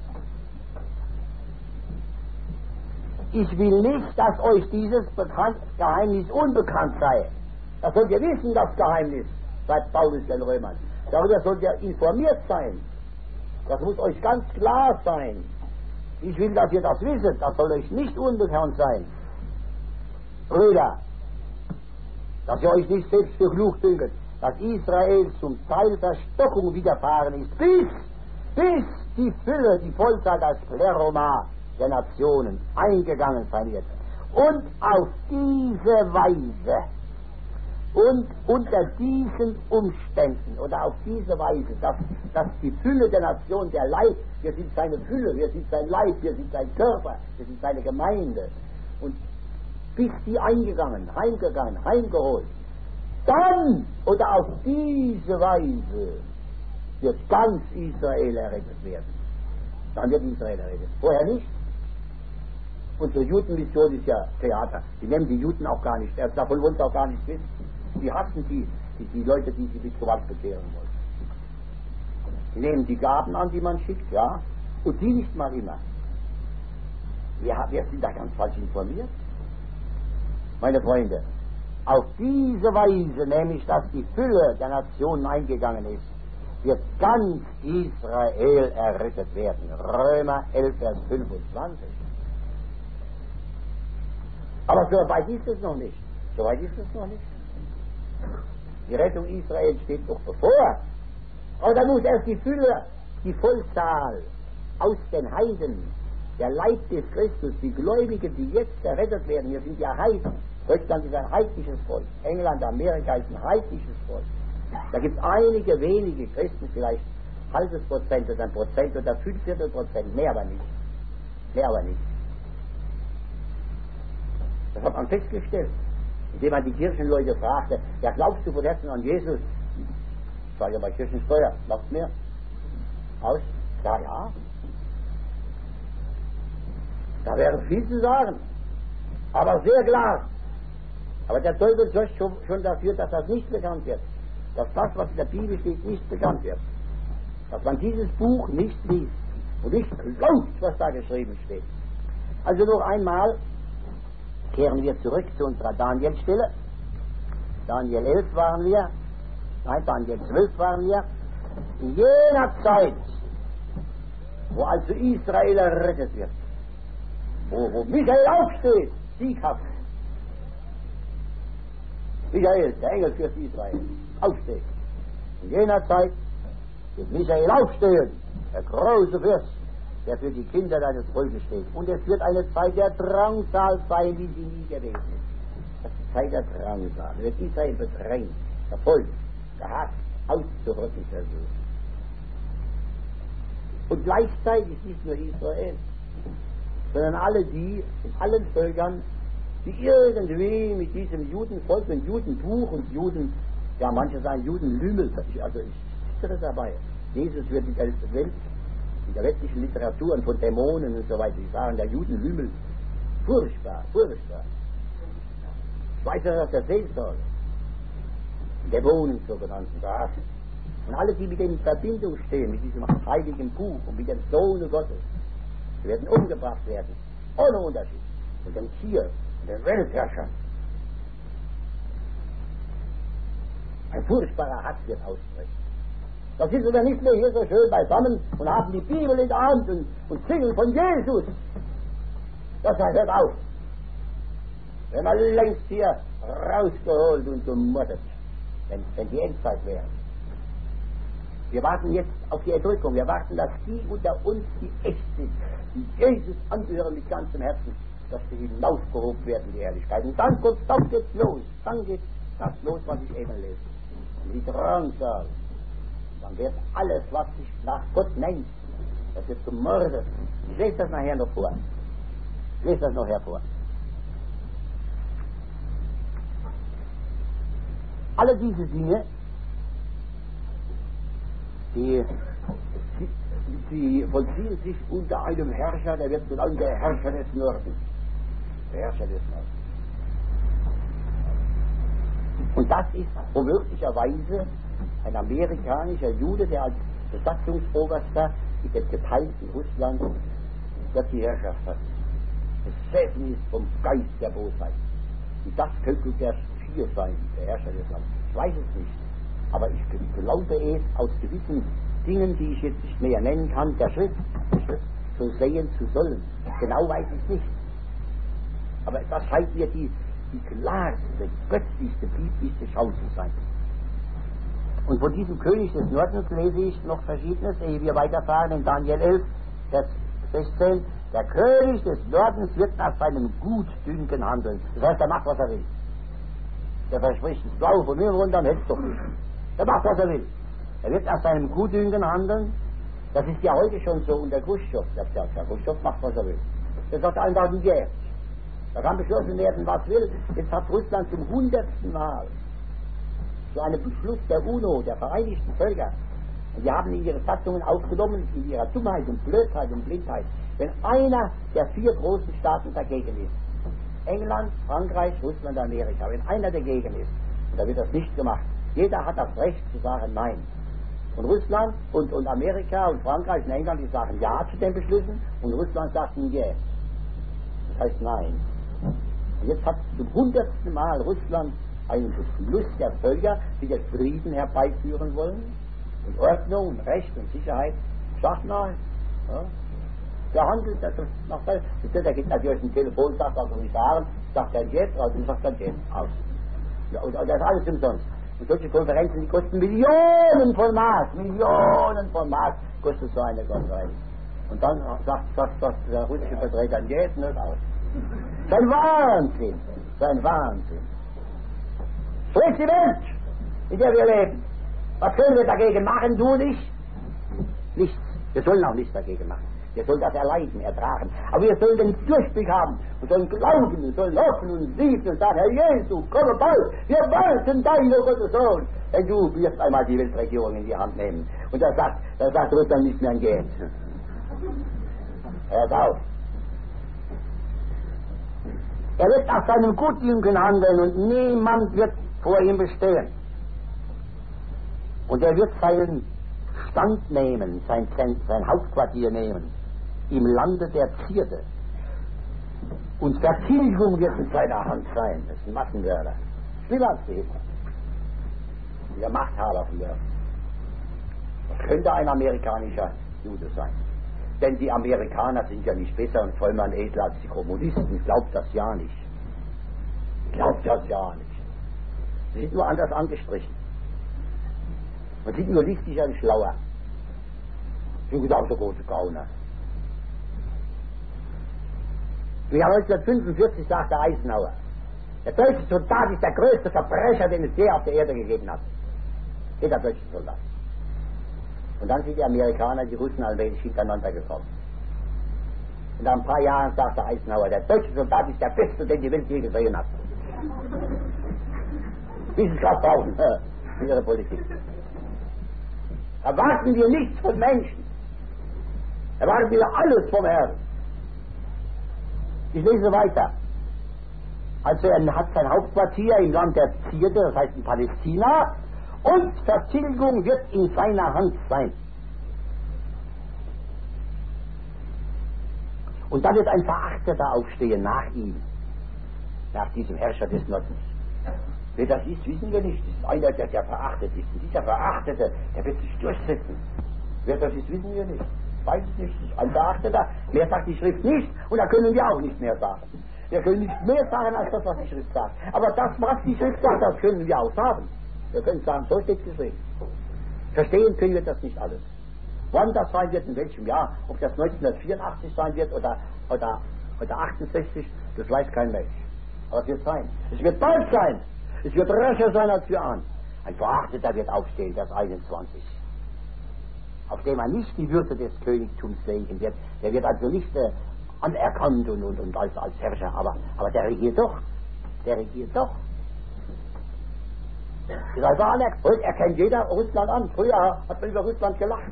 Speaker 2: Ich will nicht, dass euch dieses Geheimnis unbekannt sei. Das sollt ihr wissen, das Geheimnis, schreibt Paulus den Römern. Darüber sollt ihr informiert sein. Das muss euch ganz klar sein. Ich will, dass ihr das wisst. Das soll euch nicht unbekannt sein. Brüder, dass ihr euch nicht selbst für klug dünket, dass Israel zum Teil Verstockung widerfahren ist, bis die Fülle, die Vollzeit als Pleroma der Nationen eingegangen sein wird. Und auf diese Weise und unter diesen Umständen oder auf diese Weise, dass die Fülle der Nation, der Leib, wir sind seine Fülle, wir sind sein Leib, wir sind sein Körper, wir sind seine Gemeinde, und bis die heimgegangen, heimgeholt, dann oder auf diese Weise wird ganz Israel errettet werden. Dann wird Israel errettet. Vorher nicht. Unsere Judenmission ist ja Theater. Die nehmen die Juden auch gar nicht. Davon wollen sie auch gar nicht wissen. Die hassen die Leute, die sie mit Gewalt bekehren wollen. Die nehmen die Gaben an, die man schickt, ja, und die nicht mal immer. Wir sind da ganz falsch informiert. Meine Freunde, auf diese Weise, nämlich dass die Fülle der Nationen eingegangen ist, wird ganz Israel errettet werden. Römer 11, Vers 25. Aber so weit ist es noch nicht. So weit ist es noch nicht. Die Rettung Israels steht noch bevor. Aber da muss erst die Fülle, die Vollzahl aus den Heiden, der Leib des Christus, die Gläubigen, die jetzt errettet werden. Wir sind ja Heiden. Deutschland ist ein heidnisches Volk. England, Amerika ist ein heidnisches Volk. Da gibt es einige wenige Christen, vielleicht halbes Prozent oder 1% oder 0,75%, mehr aber nicht. Mehr aber nicht. Das hat man festgestellt, indem man die Kirchenleute fragte, ja, glaubst du von Herzen an Jesus? Ich sage ja bei Kirchensteuer, glaubt mir? Aus? Ja, ja. Da wäre viel zu sagen, aber sehr klar. Aber der Teufel sorgt schon dafür, dass das nicht bekannt wird. Dass das, was in der Bibel steht, nicht bekannt wird. Dass man dieses Buch nicht liest und nicht glaubt, was da geschrieben steht. Also noch einmal kehren wir zurück zu unserer Daniel-Stelle. Daniel 11 waren wir, nein, Daniel 12 waren wir. In jener Zeit, wo also Israel errettet wird, wo Michael aufsteht, sieghaft. Michael, der Engelfürst Israel, aufsteht. In jener Zeit wird Michael aufstehen, der große Fürst, der für die Kinder deines Volkes steht. Und es wird eine Zeit der Drangsal sein, wie sie nie gewesen ist. Das ist die Zeit der Drangsal. Es wird Israel bedrängt, verfolgt, gehasst, auszurücken versucht. Und gleichzeitig nicht nur Israel, sondern alle die, in allen Völkern, die irgendwie mit diesem Judenvolk und Judenbuch und Juden, ja, manche sagen Judenlümmel, also ich sitze dabei. Jesus wird in der westlichen Literatur von Dämonen und so weiter, die sagen, der Judenlümmel, furchtbar, furchtbar. Ich weiß ja, dass der Seelsorge, Dämonen sogenannten, da. Und alle, die mit dem in Verbindung stehen, mit diesem heiligen Buch und mit dem Sohne Gottes, die werden umgebracht werden, ohne Unterschied, und dem Tier, der Weltherrscher. Ein furchtbarer Hass wird ausbrechen. Da sitzen wir nicht mehr hier so schön beisammen und haben die Bibel in der Hand und singen von Jesus. Das hört auf. Wenn man längst hier rausgeholt und gemottet, wenn die Endzeit wäre. Wir warten jetzt auf die Entrückung. Wir warten, dass die unter uns, die echt sind, die Jesus angehören mit ganzem Herzen, dass sie hinaufgehoben werden, die Ehrlichkeit. Und dann geht's los. Dann geht das los, was ich eben lese. Die Drangsal. Dann wird alles, was sich nach Gott nennt, das wird gemordet. Ich lese das nachher noch vor. Ich lese das noch hervor. Alle diese Dinge, die vollziehen sich unter einem Herrscher, der wird genannt der Herrscher des Nordens. Der Herrscher des Nordens. Und das ist womöglicherweise ein amerikanischer Jude, der als Besatzungsoberster in dem geteilten Russland das die Herrschaft hat. Besessen ist vom Geist der Bosheit. Und das könnte der Stier sein, der Herrscher des Landes. Ich weiß es nicht. Aber ich glaube es aus gewissen Dingen, die ich jetzt nicht mehr nennen kann, der Schrift so sehen zu sollen. Genau weiß ich nicht. Aber das scheint mir die klarste, göttlichste, biblischste Schau zu sein. Und von diesem König des Nordens lese ich noch Verschiedenes, ehe wir weiterfahren in Daniel 11, Vers 16, der König des Nordens wird nach seinem Gutdünken handeln. Das heißt, er macht, was er will. Der verspricht das Blaue vom Himmel runter und hält es doch nicht. Er macht, was er will. Er wird nach seinem Gutdünken handeln. Das ist ja heute schon so unter Khrushchev. Der Khrushchev macht, was er will. Der sagt einfach nicht jetzt. Da kann beschlossen werden, was will. Jetzt hat Russland zum 100. Mal so einen Beschluss der UNO, der Vereinigten Völker. Und die haben in ihre Satzungen aufgenommen, in ihrer Dummheit und Blödheit und Blindheit, wenn einer der 4 großen Staaten dagegen ist. England, Frankreich, Russland, Amerika. Wenn einer dagegen ist, und da wird das nicht gemacht. Jeder hat das Recht zu sagen Nein. Und Russland und Amerika und Frankreich und England, die sagen Ja zu den Beschlüssen und Russland sagt Yes. Das heißt Nein. Und jetzt hat zum 100. Mal Russland einen Beschluss der Völker, die den Frieden herbeiführen wollen und Ordnung und Recht und Sicherheit. Sagt Nein. Ja. Der handelt, der geht natürlich ein Telefon, sagt also nicht sagen, sagt dann jetzt, also sagt dann jetzt aus. Ja, und das ist alles umsonst. Und solche Konferenzen, die kosten Millionen von Mark kostet so eine Konferenz. Und dann sagt der russische Vertreter, jetzt nicht aus. Sein Wahnsinn. So ist die Welt, in der wir leben. Was können wir dagegen machen, du nicht? Nichts. Wir sollen auch nichts dagegen machen. Wir sollen das erleiden, ertragen. Aber wir sollen den Durchblick haben. Wir sollen glauben, wir sollen hoffen und lieben und sagen, Herr Jesus, komme bald. Wir warten deinen Gottes Sohn. Denn du wirst einmal die Weltregierung in die Hand nehmen. Und da sagt Russland nicht mehr gehen. Hört auf. Er wird nach seinem Gutdünken handeln und niemand wird vor ihm bestehen. Und er wird seinen Stand nehmen, sein Hauptquartier nehmen, im Lande der Zierde. Und Vertilgung wird in seiner Hand sein. Das ist ein Massenmörder. Schlimmer als die Hitler. Der Machthaber von der. Das könnte ein amerikanischer Jude sein. Denn die Amerikaner sind ja nicht besser und vollmann edler als die Kommunisten. Glaubt das ja nicht. Sie sind nur anders angestrichen. Und sind nur listiger und schlauer. Sind genauso große Gauner. Im Jahr 1945 sagte Eisenhower, der deutsche Soldat ist der größte Verbrecher, den es je auf der Erde gegeben hat. Jeder deutsche Soldat. Und dann sind die Amerikaner, die Russen allmählich hintereinander gekommen. Und nach ein paar Jahren sagte Eisenhower, der deutsche Soldat ist der Beste, den die Welt je gesehen hat. Wissenschaft brauchen für ihre Politik. Erwarten wir nichts von Menschen. Erwarten wir alles vom Herrn. Ich lese weiter. Also er hat sein Hauptquartier im Land der Zierde, das heißt in Palästina, und Vertilgung wird in seiner Hand sein. Und dann wird ein Verachteter aufstehen nach ihm, nach diesem Herrscher des Nordens. Wer das ist, wissen wir nicht. Das ist einer, der verachtet ist. Und dieser Verachtete, der wird sich durchsetzen. Wer das ist, wissen wir nicht. Weiß es nicht. Das ist ein Verachteter. Mehr sagt die Schrift nicht und da können wir auch nicht mehr sagen. Wir können nicht mehr sagen als das, was die Schrift sagt. Aber das, was die Schrift sagt, das können wir auch sagen. Wir können sagen, so steht geschrieben. Verstehen können wir das nicht alles. Wann das sein wird, in welchem Jahr, ob das 1984 sein wird oder 68, das weiß kein Mensch. Aber es wird sein. Es wird bald sein. Es wird rascher sein, als wir ahnen. Ein Verachteter wird aufstehen, Vers 21. Auf dem er nicht die Würde des Königtums legen wird. Der wird also nicht anerkannt und als Herrscher, aber der regiert doch. Der regiert doch. Ist einfach anerkannt. Heute erkennt jeder Russland an. Früher hat man über Russland gelacht.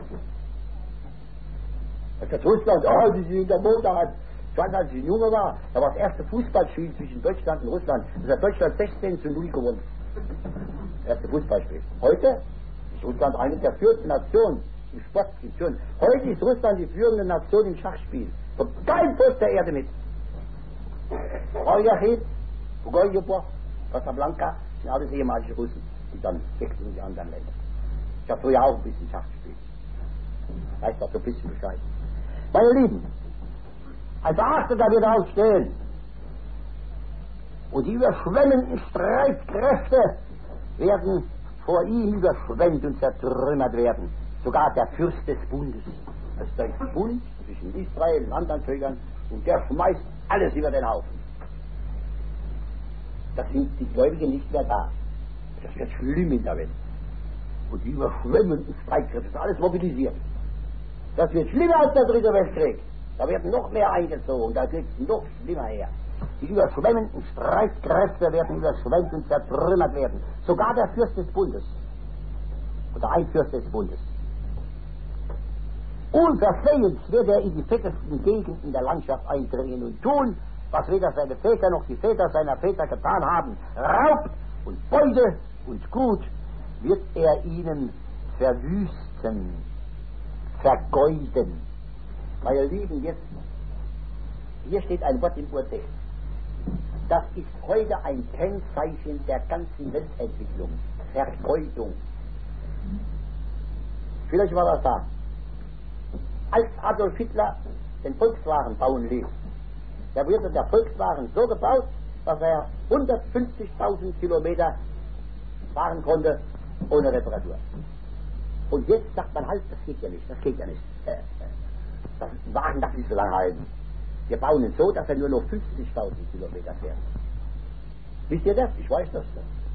Speaker 2: Das Russland, die sind in der Mondheit. Ich weiß, als ich Junge war, da war das erste Fußballspiel zwischen Deutschland und Russland. Das hat Deutschland 16:0 gewonnen. Das erste Fußballspiel. Heute ist Russland eine der führenden Nationen im Sport. Heute ist Russland die führende Nation im Schachspiel. Von kein Post der Erde mit. Rojachid, Bugojubov, Casablanca, sind alles ehemalige Russen. Und dann wechseln in die anderen Länder. Ich habe früher auch ein bisschen Schach gespielt. Weiß doch so ein bisschen Bescheid. Meine Lieben, ein Verachteter wird aufstehen. Und die überschwemmenden Streitkräfte werden vor ihm überschwemmt und zertrümmert werden. Sogar der Fürst des Bundes, Das ist ein Bund zwischen Israel und anderen Völkern und der schmeißt alles über den Haufen. Da sind die Gläubigen nicht mehr da. Das wird schlimm in der Welt. Und die überschwemmenden Streitkräfte, das ist alles mobilisiert. Das wird schlimmer als der Dritte Weltkrieg. Da werden noch mehr eingezogen, da geht es noch schlimmer her. Die überschwemmenden Streitkräfte werden überschwemmt und zertrümmert werden. Sogar der Fürst des Bundes. Oder ein Fürst des Bundes. Unversehens wird er in die fettesten Gegenden der Landschaft eindringen und tun, was weder seine Väter noch die Väter seiner Väter getan haben. Raub und Beute und Gut wird er ihnen verwüsten, vergeuden. Meine Lieben, jetzt, hier steht ein Wort im Urtext. Das ist heute ein Kennzeichen der ganzen Weltentwicklung. Vergeudung. Vielleicht war das da. Als Adolf Hitler den Volkswagen bauen ließ, da wurde der Volkswagen so gebaut, dass er 150.000 Kilometer fahren konnte ohne Reparatur. Und jetzt sagt man halt, das geht ja nicht, das geht ja nicht. Das Wagen darf nicht so lange halten. Wir bauen ihn so, dass er nur noch 50.000 Kilometer fährt. Wisst ihr das? Ich weiß das.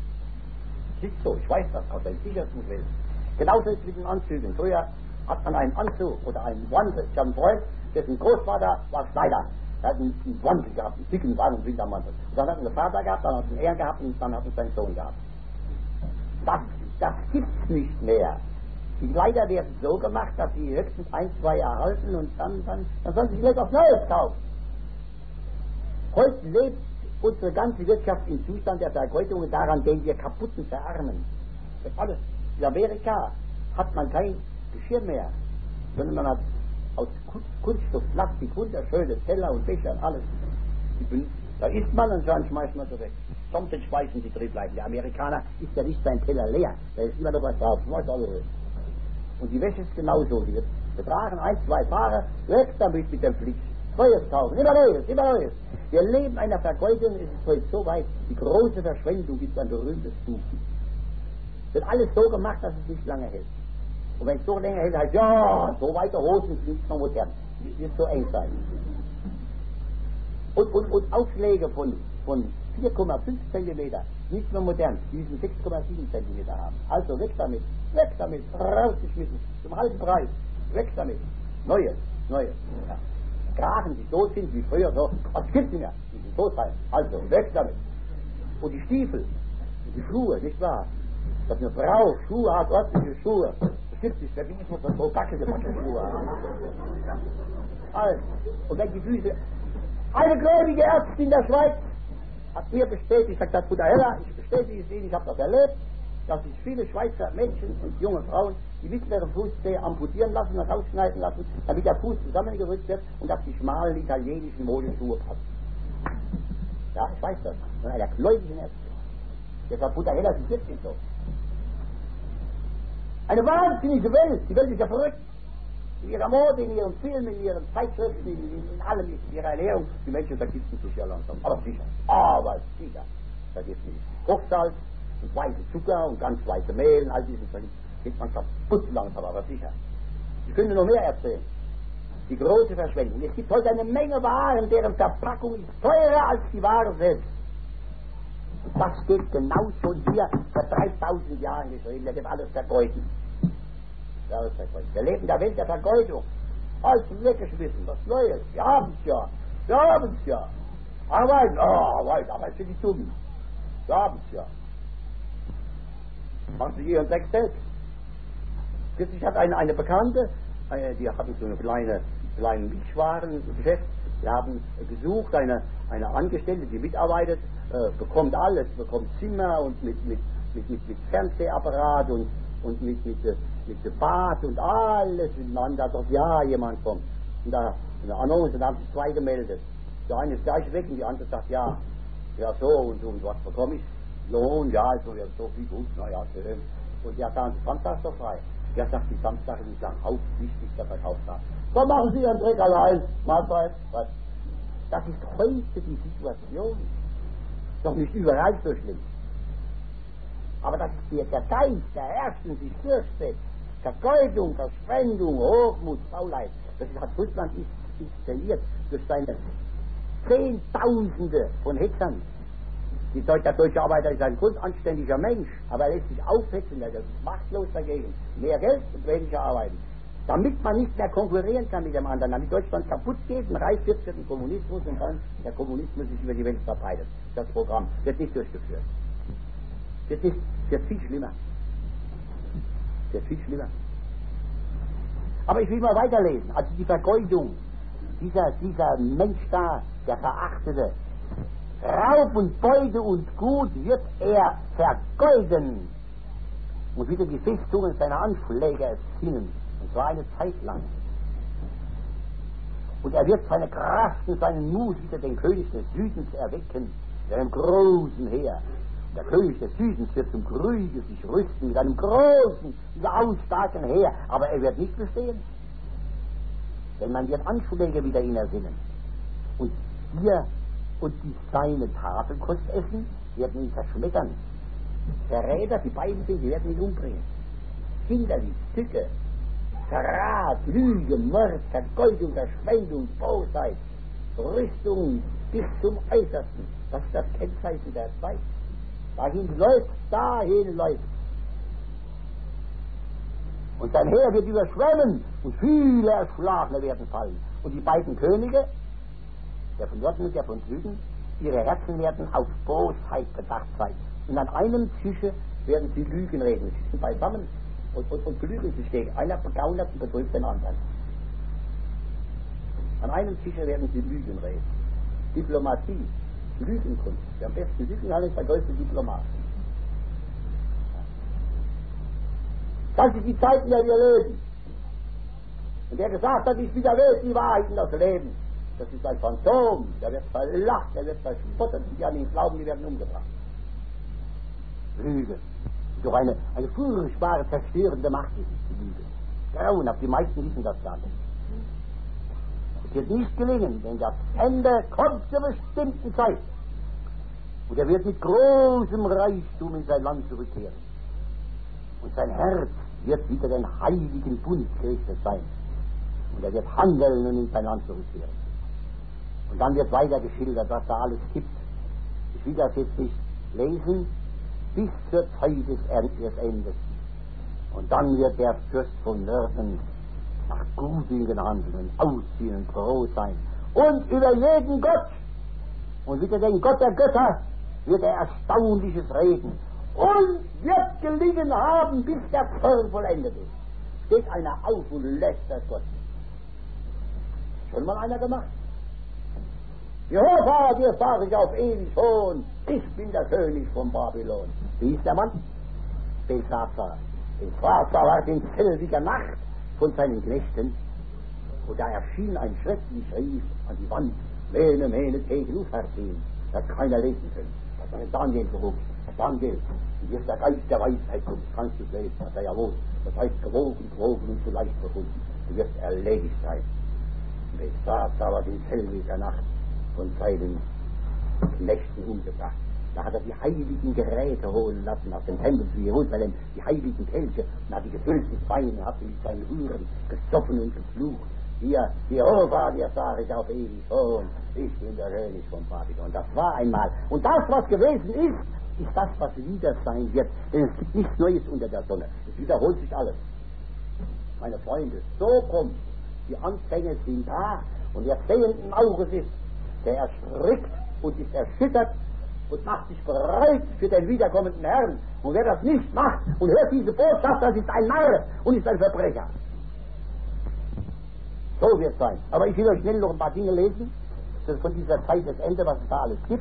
Speaker 2: Das ist so, ich weiß das aus dem sichersten Willen. Genauso ist es mit den Anzügen. Früher hat man einen Anzug oder einen Wandel. Ich habe einen Freund, dessen Großvater war Schneider. Er hat einen Wandel gehabt, einen dicken Wagen- und Wintermantel. Dann hat er einen Vater gehabt, dann hat er einen gehabt und dann hat er seinen Sohn gehabt. Das gibt's nicht mehr. Die Kleider werden so gemacht, dass sie höchstens 1, 2 erhalten und dann sollen sie sich etwas Neues kaufen. Heute lebt unsere ganze Wirtschaft im Zustand der Vergeudung und daran gehen wir kaputt und verarmen. Das alles. In Amerika hat man kein Geschirr mehr, sondern man hat aus Kunststoff, Plastik, wunderschöne Teller und Becher und alles. Da isst man und dann schmeißt man so weg. Sonst schmeißen die drin bleiben. Der Amerikaner isst ja nicht sein Teller leer, da ist immer noch was drauf. Und die Wäsche ist genauso. Wir tragen 1, 2 Paare, weg damit mit dem Flix. Neues kaufen, immer Neues, immer Neues. Wir leben einer Vergeudung, es ist heute so weit, die große Verschwendung ist ein berühmtes Buch. Wird alles so gemacht, dass es nicht lange hält. Und wenn es so länger hält, heißt ja, so weiter Hosen sind nicht mehr modern. Es wird so eng sein. Und Aufschläge von 4,5 cm, nicht mehr modern, die diesen 6,7 cm haben. Also weg damit, rausgeschmissen, zum halben Preis, weg damit. Neues. Ja. Kragen, die so sind wie früher, so, was gibt's nicht mehr, die sind so sein. Also weg damit. Und die Stiefel, die Schuhe, nicht wahr? Dass eine Frau Schuhe hat, ordentliche Schuhe. Das gibt es, wie ich muss das so backelige Schuhe haben. Also, und wenn die Füße. Eine gläubige Ärztin in der Schweiz hat mir bestätigt, sagt, Bruder Heller, ich bestätige es Ihnen, ich habe das erlebt, dass sich viele Schweizer Mädchen und junge Frauen die mittleren Fußzehe amputieren lassen und rausschneiden lassen, damit der Fuß zusammengerückt wird und dass die schmalen italienischen Modeschuhe passen. Ja, ich weiß das. Von einer gläubigen Ärztin. Deshalb, Bruder Heller, das ist wirklich so. Eine wahnsinnige Welt. Die Welt ist ja verrückt. In ihrer Mode, in ihren Filmen, in ihren Zeitschriften, in allem, in ihrer Ernährung. Die Menschen vergiften sich ja langsam. Aber sicher. Vergiften sich. Kochsalz und weiße Zucker und ganz weiße Mehl und all diesen Sachen. Geht man kaputt langsam, aber sicher. Ich könnte noch mehr erzählen. Die große Verschwendung. Es gibt heute eine Menge Waren, deren Verpackung ist teurer als die Ware selbst. Das steht genau schon hier vor 3000 Jahren geschrieben. Da wird alles vergeuden. Wir leben in der Welt der Vergeudung. Alles weggeschmissen, was Neues. Wir haben es ja. Arbeiten, Arbeit für die Dummen. Wir haben es ja. Machen Sie Ihren Dreck selbst. Ich hatte eine Bekannte, die hatten so eine kleine Milchwarengeschäft. Wir haben gesucht, eine Angestellte, die mitarbeitet, bekommt alles, bekommt Zimmer und mit Fernsehapparat und mit Bad und alles miteinander, dass ja jemand kommt. Und da eine Annonce, da haben sich 2 gemeldet. Der eine ist gleich weg und die andere sagt, ja so und was bekomme ich? Lohn, ja, also so viel gut, naja, schön. Und ja, sagen Sie, Samstag ist doch frei. Ja, sagt die Samstag ist lang wichtig, der Verkaufstag. Dann machen Sie Ihren Dreck allein, Mahlzeit. Was? Das ist heute die Situation. Doch nicht überall so schlimm. Aber das ist der Geist, der herrscht und sich durchsetzt. Vergeudung, Verschwendung, Hochmut, Faulheit. Das hat Russland inszeniert durch seine Zehntausende von Hetzern. Der deutsche Arbeiter ist ein grundanständiger Mensch, aber er lässt sich aufhetzen, er ist machtlos dagegen. Mehr Geld und weniger Arbeiten. Damit man nicht mehr konkurrieren kann mit dem anderen, damit Deutschland kaputt geht und reich wird für den Kommunismus und dann der Kommunismus sich über die Welt verbreitet. Das Programm wird nicht durchgeführt. Wird viel schlimmer. Wird viel schlimmer. Aber ich will mal weiterlesen. Also die Vergeudung, dieser Mensch da, der Verachtete, Raub und Beute und Gut wird er vergeuden und wieder die Festungen seiner Anschläge erzinnen, und zwar eine Zeit lang. Und er wird seine Kraft und seinen Mut wieder den König des Südens erwecken, mit einem großen Heer. Und der König des Südens wird zum Kriege sich rüsten, mit einem großen, lautstarken Heer, aber er wird nicht bestehen. Denn man wird Anschläge wieder ihn ersinnen. Und die seine Tafelkost essen, werden ihn zerschmettern. Verräter, die beiden sind, die werden ihn umbringen. Hinderlich, Tücke, Verrat, Lüge, Mord, Vergeudung, Verschwendung, Bosheit, Rüstung bis zum Äußersten. Das ist das Kennzeichen der Zeit. Dahin läuft. Und sein Heer wird überschwemmen und viele Erschlagene werden fallen. Und die beiden Könige, der von Norden und der von Süden, ihre Herzen werden auf Bosheit bedacht sein. Und an einem Tische werden sie Lügen reden. Sie sitzen beisammen und belügen sich gegen. Einer begaunert und betrügt den anderen. An einem Tische werden sie Lügen reden. Diplomatie, Lügenkunst. Der am besten Lügen hat, ist der größte Diplomat. Das sind die Zeiten, in der wir leben. Und der gesagt hat, ich widerlege die Wahrheit in das Leben. Das ist ein Phantom, der wird verlacht, der wird verspottet, die an ihn glauben, die werden umgebracht. Lüge. Durch eine furchtbare, zerstörende Macht ist die Lüge. Grauenhaft, die meisten wissen das gar nicht. Es wird nicht gelingen, denn das Ende kommt zur bestimmten Zeit. Und er wird mit großem Reichtum in sein Land zurückkehren. Und sein Herz wird wieder den heiligen Bund gerichtet sein. Und er wird handeln und in sein Land zurückkehren. Und dann wird weiter geschildert, was da alles gibt. Ich will das jetzt nicht lesen, bis zur Zeit des Endes. Und dann wird der Fürst von Norden nach Gutdünken handeln und ausziehen und froh sein. Und über jeden Gott und über den Gott der Götter wird er Erstaunliches reden. Und wird gelingen haben, bis der Zorn vollendet ist. Steht einer auf und lästert Gott. Schon mal einer gemacht? Jehova, dir sage ich auf ewig schon, ich bin der König von Babylon. Wie ist der Mann? Belshazzar. Belshazzar war in selbiger Nacht von seinen Knechten. Und da erschien ein schrecklich Brief an die Wand. Mene, Tegel, Ufertin. Das keiner lesen können. Das war ein Daniel gerufen. Daniel, hier ist der Geist der Weisheit kommt. Kannst du es lesen? Das sei ja wohl. Das heißt gewogen und zu leicht verbunden. Du wirst erledigt sein. Belshazzar war in selbiger Nacht von seinen Knechten umgebracht. Da hat er die heiligen Geräte holen lassen aus dem Tempel zu Jerusalem, die heiligen Kelche, und hat die gefüllten Weine, hat sie mit seinen Huren gesoffen und geflucht. Hier, Jehova, dir sage ich auf ewig schon, ich bin der König von Babylon. Das war einmal. Und das, was gewesen ist das, was wieder sein wird. Denn es gibt nichts Neues unter der Sonne. Es wiederholt sich alles. Meine Freunde, so kommt. Die Anfänge sind da und wer sehenden Auges ist, der erschrickt und ist erschüttert und macht sich bereit für den wiederkommenden Herrn. Und wer das nicht macht und hört diese Botschaft, das ist ein Narr und ist ein Verbrecher. So wird es sein. Aber ich will euch schnell noch ein paar Dinge lesen, das ist von dieser Zeit das Ende, was es da alles gibt.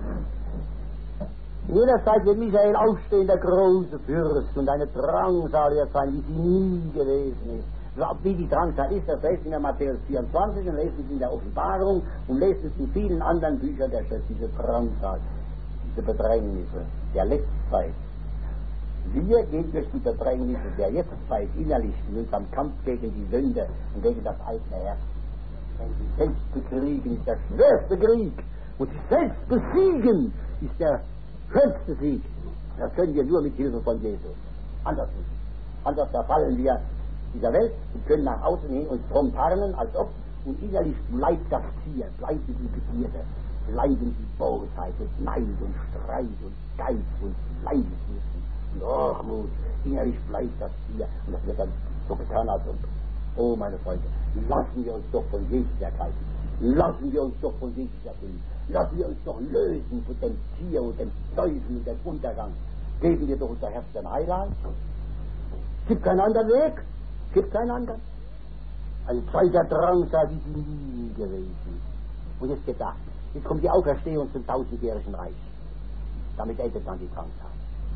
Speaker 2: In jeder Zeit wird Michael aufstehen, der große Fürst, und eine Drangsal wird sein, wie sie nie gewesen ist. Wie die Drangsal ist, das lesen wir in Matthäus 24 und lesen es in der Offenbarung und lesen es in vielen anderen Büchern der Schrift, diese Drangsal, diese Bedrängnisse der Letztzeit. Wir gehen durch die Bedrängnisse der Jetztzeit innerlich in unserem Kampf gegen die Sünde und gegen das eigene Herz. Wenn sie selbst bekriegen, ist der schwerste Krieg. Und sich selbst besiegen ist der schönste Sieg. Das können wir nur mit Hilfe von Jesus. Anders nicht. Anders verfallen wir dieser Welt und können nach außen hin uns drum tarnen, als ob, und innerlich bleibt das Tier, bleiben die Begierde, bleiben die Bosheit und Neid und Streit und Geiz und Leidenswürsten und Hochmut. Innerlich bleibt das Tier. Und das wird dann so getan, als ob, oh meine Freunde, lassen wir uns doch von jeglicher ergreifen. Lassen wir uns doch von jeglicher erfüllen. Lassen wir uns doch lösen von dem Tier und dem Teufel und dem Untergang. Geben wir doch unser Herz den Heiland. Gibt keinen anderen Weg. Gibt keinen anderen. Eine Zeit der Drangsal, wie sie nie gewesen. Und jetzt gedacht, jetzt kommt die Auferstehung zum 1000-jährigen Reich. Damit endet dann die Drangsal.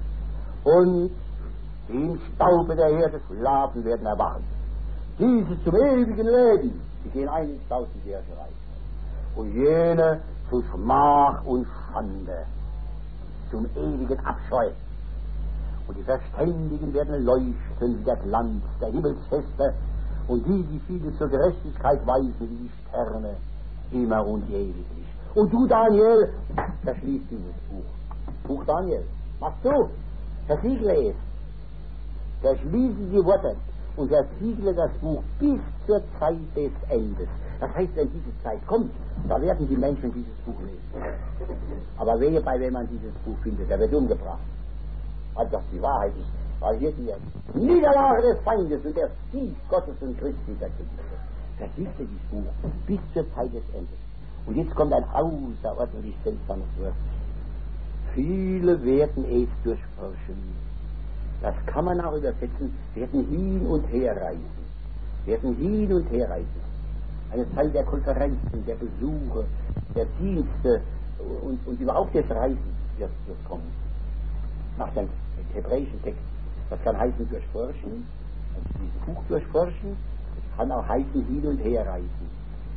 Speaker 2: Und die im Staube der Erde schlafen werden erwachen. Diese zum ewigen Leben, die gehen ein ins 1000-jährige Reich. Und jene zu Schmach und Schande, zum ewigen Abscheu. Und die Verständigen werden leuchten wie der Glanz der Himmelsfeste, und die vieles zur Gerechtigkeit weisen wie die Sterne, immer und ewiglich. Und du, Daniel, verschließ dieses Buch. Buch Daniel, machst du? Versiegle es. Verschließen die Worte und versiegle das Buch bis zur Zeit des Endes. Das heißt, wenn diese Zeit kommt, da werden die Menschen dieses Buch lesen. Aber wehe bei, wenn man dieses Buch findet, der wird umgebracht. Weil das die Wahrheit ist. Weil hier die Niederlage des Feindes und der Sieg Gottes und Christi verkündet wird. Versiegle dieses Buch bis zur Zeit des Endes. Und jetzt kommt ein außerordentlich seltsames Wort. Viele werden es durchforschen. Das kann man auch übersetzen, werden hin und her reisen. Werden hin und her reisen. Eine Zeit der Konferenzen, der Besuche, der Dienste und überhaupt des Reisens wird kommen. Nach dem hebräischen Text. Das kann heißen durchforschen, also dieses Buch durchforschen, das kann auch heißen hin und her reisen.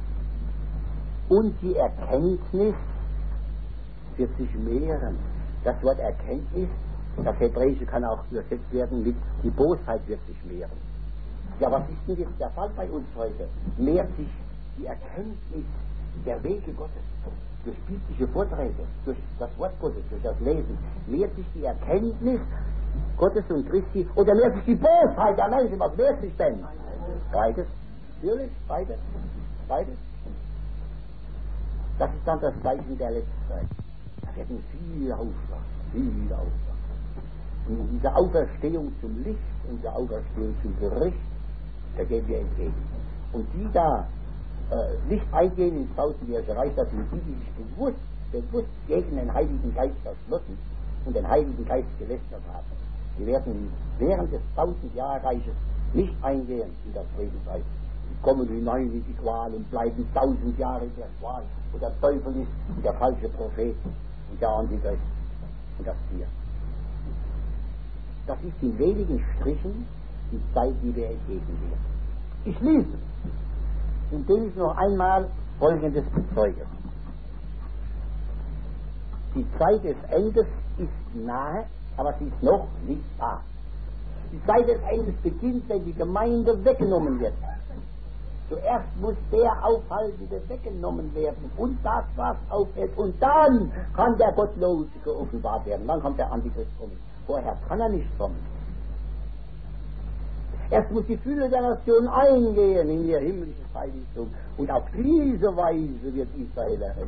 Speaker 2: Und die Erkenntnis wird sich mehren. Das Wort Erkenntnis, das Hebräische kann auch übersetzt werden mit die Bosheit wird sich mehren. Ja, was ist denn jetzt der Fall bei uns heute? Mehrt sich die Erkenntnis der Wege Gottes durch biblische Vorträge, durch das Wort Gottes, durch das Lesen, mehrt sich die Erkenntnis Gottes und Christi, oder mehrt sich die Bosheit der Menschen? Was mehrt sich denn? Beides. Natürlich, beides. Beides. Das ist dann das Zeichen der letzten Zeit. Da werden viele aufwachen, viele aufwachen. Und in dieser Auferstehung zum Licht und der Auferstehung zum Gericht, da gehen wir entgegen. Und die da nicht eingehen ins 1000-jährige Reich, das sind die, die sich bewusst gegen den Heiligen Geist verschlossen und den Heiligen Geist gelästert haben. Die werden während des 1000-Jahre-Reiches nicht eingehen in das Friedensreich. Die kommen hinein in die Qual und bleiben 1000 Jahre in der Qual. Und der Teufel ist der falsche Prophet und der Antichrist und das Tier. Das ist in wenigen Strichen die Zeit, die wir entgegengehen. Ich schließe, indem ich noch einmal Folgendes bezeuge. Die Zeit des Endes ist nahe, aber sie ist noch nicht da. Die Zeit des Endes beginnt, wenn die Gemeinde weggenommen wird. Zuerst muss der Aufhaltende weggenommen werden und das, was aufhält. Und dann kann der Gottlose geoffenbart werden. Dann kommt der Antichrist kommen. Vorher kann er nicht kommen. Erst muss die Fülle der Nation eingehen in ihr himmlisches Heiligtum. Und auf diese Weise wird Israel errettet.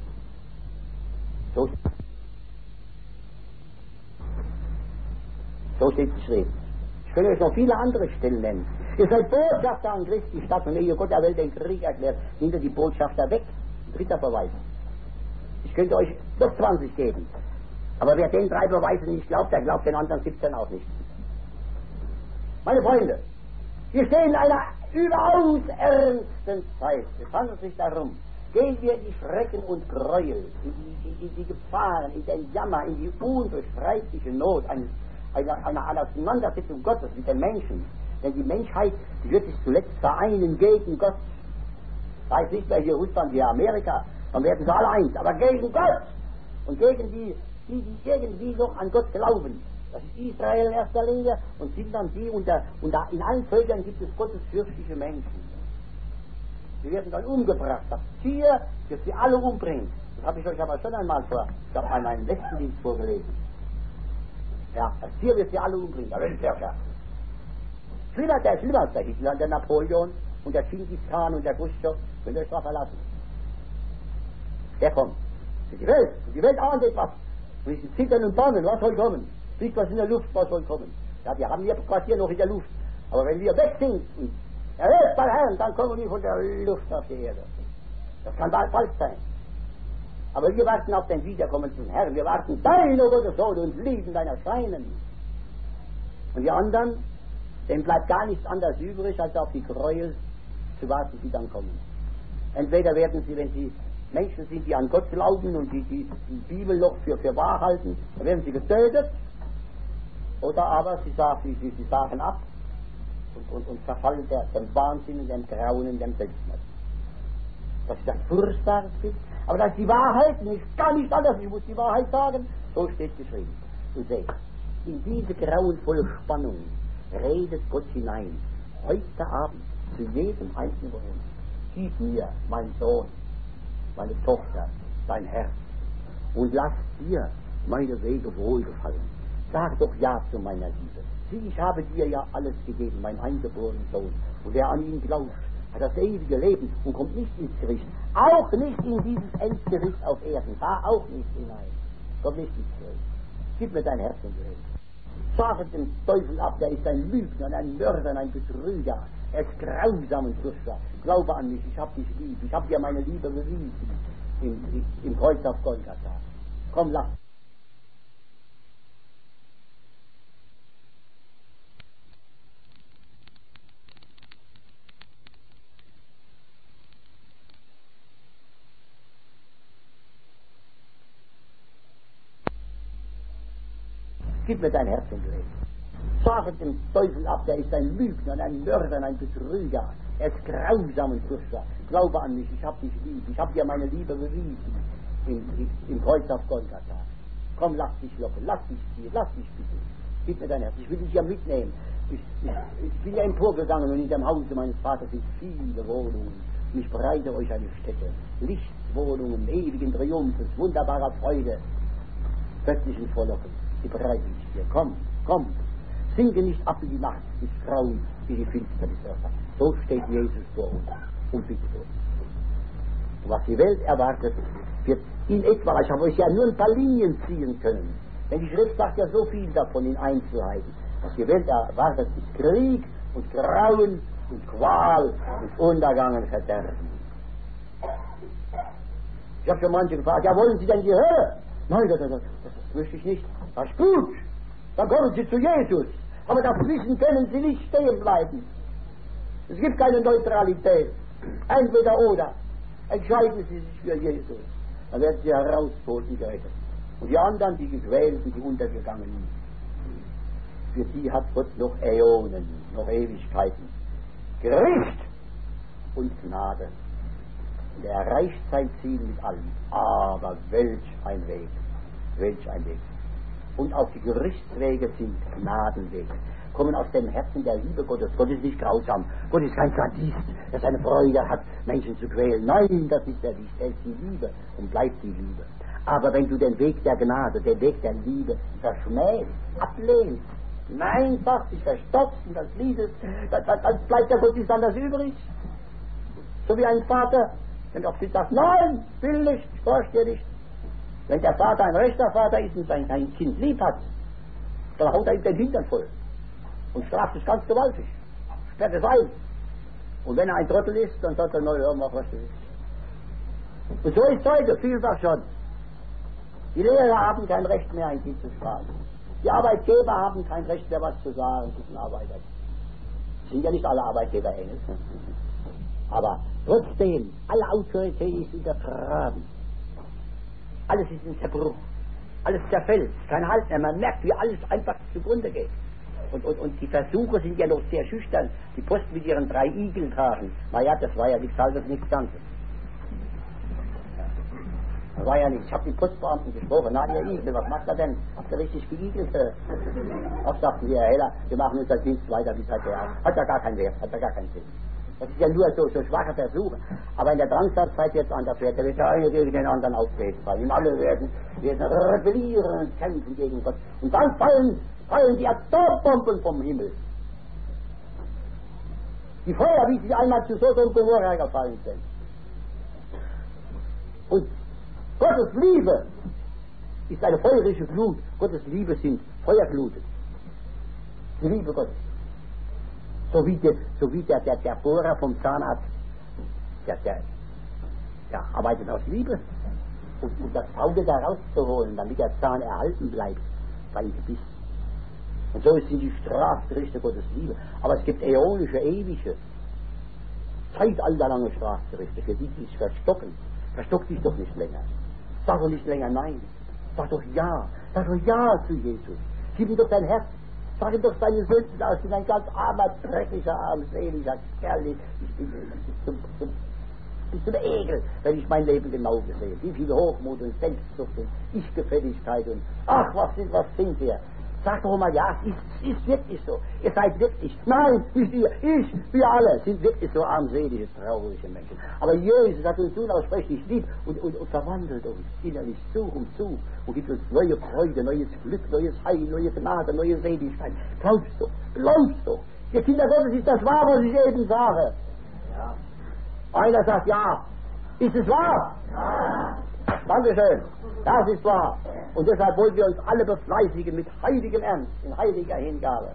Speaker 2: So steht es geschrieben. Ich könnte euch noch viele andere Stellen nennen. Ihr seid Botschafter an Christi Stadt und ehe Gott der Welt den Krieg erklärt, nimmt ihr die Botschafter weg. Dritter Beweis. Ich könnte euch noch 20 geben. Aber wer den 3 Beweisen nicht glaubt, der glaubt den anderen 17 auch nicht. Meine Freunde, wir stehen in einer überaus ernsten Zeit. Es handelt sich darum, gehen wir in die Schrecken und Gräuel, in die Gefahren, in den Jammer, in die unbeschreibliche Not einer Auseinandersetzung Gottes mit den Menschen. Denn die Menschheit, die wird sich zuletzt vereinen gegen Gott. Da ist nicht mehr hier Russland, hier Amerika, dann werden sie alle eins, aber gegen Gott und gegen die irgendwie noch an Gott glauben. Das ist Israel in erster Linie und sind dann die, und in allen Völkern gibt es gottesfürchtige Menschen. Sie werden dann umgebracht. Das Tier wird sie alle umbringen. Das habe ich euch aber schon einmal an meinem letzten Dienst vorgelesen. Ja, das Tier wird sie alle umbringen, der Weltherrscher. schlimmer, der ist schlimmer als der Hitler und der Napoleon und der Genghis Khan und der Khrushchev. Könnt ihr euch drauf verlassen. Der kommt. Für die Welt. Und die Welt ahnt etwas. Zwischen Zittern und Bangen, was soll kommen? Fliegt was in der Luft, was soll kommen? Ja, wir haben ihr Quartier noch in der Luft. Aber wenn wir weg sind und erhöht bei Herrn, dann kommen wir von der Luft auf die Erde. Das kann bald falsch sein. Aber wir warten auf den wiederkommenden Herrn. Wir warten dein, o Gottes Sohn, und lieben dein Erscheinen. Und die anderen, denen bleibt gar nichts anderes übrig, als auf die Gräuel zu warten, die dann kommen. Entweder werden sie, wenn sie Menschen sind, die an Gott glauben und die Bibel noch für wahr halten, dann werden sie getötet. Oder aber sie sagen ab und verfallen dem Wahnsinn, dem Grauen, dem Selbstmord. Das ist ein furchtbares Bild. Aber das ist die Wahrheit, und ich kann nicht anders, ich muss die Wahrheit sagen. So steht geschrieben. Und seht, in diese grauenvolle Spannung redet Gott hinein, heute Abend, zu jedem Einzelnen von uns. Gib mir, mein Sohn, meine Tochter, dein Herz, und lass dir meine Wege wohlgefallen. Sag doch ja zu meiner Liebe. Sieh, ich habe dir ja alles gegeben, mein eingeborenen Sohn. Und wer an ihn glaubt, hat das ewige Leben und kommt nicht ins Gericht. Auch nicht in dieses Endgericht auf Erden. Fahr auch nicht hinein. Komm nicht ins Gericht. Gib mir dein Herz und Leben. Sage den Teufel ab, der ist ein Lügner, ein Mörder, ein Betrüger. Er ist grausam und furchtbar. Glaube an mich, ich hab dich lieb. Ich hab dir meine Liebe bewiesen im Kreuz auf Golgatha. Komm, lass. Gib mir dein Herz und Leben. Sage den Teufel ab, der ist ein Lügner, ein Mörder, ein Betrüger. Er ist grausam und furchtbar. Glaube an mich, ich hab dich lieb. Ich hab dir meine Liebe bewiesen im Kreuz auf Golgatha. Komm, lass dich locken, lass dich ziehen, lass dich bitten. Gib mir dein Herz, ich will dich ja mitnehmen. Ich bin ja emporgegangen und in dem Hause meines Vaters sind viele Wohnungen. Und ich bereite euch eine Stätte. Lichtwohnungen, ewigen Triumphes, wunderbarer Freude, göttlichen Frohlocken. Die bereite ich dir. Komm, komm. Sinke nicht ab in die Nacht, ins Grauen, wie die Finsternis. So steht Jesus vor uns und bittet uns. Und was die Welt erwartet, wird in etwa, ich habe euch ja nur ein paar Linien ziehen können, denn die Schrift sagt ja so viel davon in Einzelheiten. Was die Welt erwartet, ist Krieg und Grauen und Qual und Untergang und Verderben. Ich habe schon manche gefragt, ja, wollen Sie denn die Hölle? Nein, das möchte ich nicht. Das ist gut. Dann kommen Sie zu Jesus. Aber dazwischen können Sie nicht stehen bleiben. Es gibt keine Neutralität. Entweder oder. Entscheiden Sie sich für Jesus. Dann werden Sie herausgeholt und gerettet. Und die anderen, die Gequälten, die Untergegangenen, für die hat Gott noch Äonen, noch Ewigkeiten. Gericht und Gnade. Und er erreicht sein Ziel mit allem. Aber welch ein Weg. Welch ein Weg. Und auch die Gerichtswege sind Gnadenwege. Kommen aus dem Herzen der Liebe Gottes. Gott ist nicht grausam. Gott ist kein Sadist, der seine Freude hat, Menschen zu quälen. Nein, das ist er nicht. Er ist die Liebe und bleibt die Liebe. Aber wenn du den Weg der Gnade, den Weg der Liebe verschmähst, ablehnst, nein, sagst, dich verstopfst und das liebst, dann bleibt der Gott nicht anders übrig. So wie ein Vater, wenn auch sie sagt, nein, will nicht, forscht dir nicht. Wenn der Vater ein rechter Vater ist und sein Kind lieb hat, dann haut er ihm den Hintern voll und straft es ganz gewaltig, sperrt es ein. Und wenn er ein Trottel ist, dann sagt er, hör mal, was du willst. Und so ist heute vielfach schon. Die Lehrer haben kein Recht mehr, ein Kind zu strafen. Die Arbeitgeber haben kein Recht mehr, was zu sagen zu den Arbeitern. Sind ja nicht alle Arbeitgeber Engel. Aber trotzdem, alle Autorität ist untergraben. Alles ist in Zerbruch. Alles zerfällt. Kein Halt mehr. Man merkt, wie alles einfach zugrunde geht. Und die Versuche sind ja noch sehr schüchtern. Die Post mit ihren 3 Igeln tragen. Naja, das war ja nichts Halbes, nichts Ganzes. Das war ja nichts. Ich habe die Postbeamten gesprochen. Na, ihr Igel, was macht er denn? Habt ihr richtig geigelt? Auch sagten wir, Herr Heller, wir machen unser Dienst weiter wie seither. Hat ja gar keinen Wert, hat ja gar keinen Sinn. Das ist ja nur so schwache Versuche. Aber in der Drangsalzzeit wird es anders werden. Da wird der eine gegen den anderen auftreten. Weil alle werden rebellieren und kämpfen gegen Gott. Und dann fallen die Atombomben vom Himmel. Die Feuer, wie sie einmal zu Sodom und Gomorra gefallen sind. Und Gottes Liebe ist eine feurische Glut. Gottes Liebe sind Feuergluten. Die Liebe Gottes. So wie der Bohrer vom Zahnarzt, der arbeitet aus Liebe. Und das Auge da rauszuholen, damit der Zahn erhalten bleibt beim Gebiss. Und so sind die Strafgerichte Gottes Liebe. Aber es gibt äonische, ewige, zeitalterlange Strafgerichte, für die sich verstocken. Verstock dich doch nicht länger. Sag doch nicht länger nein. Sag doch ja. Sag doch ja zu Jesus. Gib ihm doch dein Herz. Sag ihm doch deine Sünden aus. Ich bin ein ganz armer, dreckiger, armseliger Kerl. Ich bin zum Ekel, wenn ich mein Leben genau sehe. Wie viel Hochmut und Selbstsucht und Ich-Gefälligkeit und ach, was sind wir? Sag doch mal ja, es ist wirklich so. Ihr seid wirklich, nein, nicht ihr, wir alle sind wirklich so armselige, traurige Menschen. Aber Jesus hat uns unaussprechlich lieb und verwandelt uns innerlich zu und gibt uns neue Freude, neues Glück, neues Heil, neue Gnade, neue Seligkeit. Glaubst doch. Ihr Kinder Gottes, ist das wahr, was ich eben sage? Ja. Einer sagt ja. Ist es wahr? Ja. Dankeschön. Das ist wahr. Und deshalb wollen wir uns alle befleißigen mit heiligem Ernst, in heiliger Hingabe,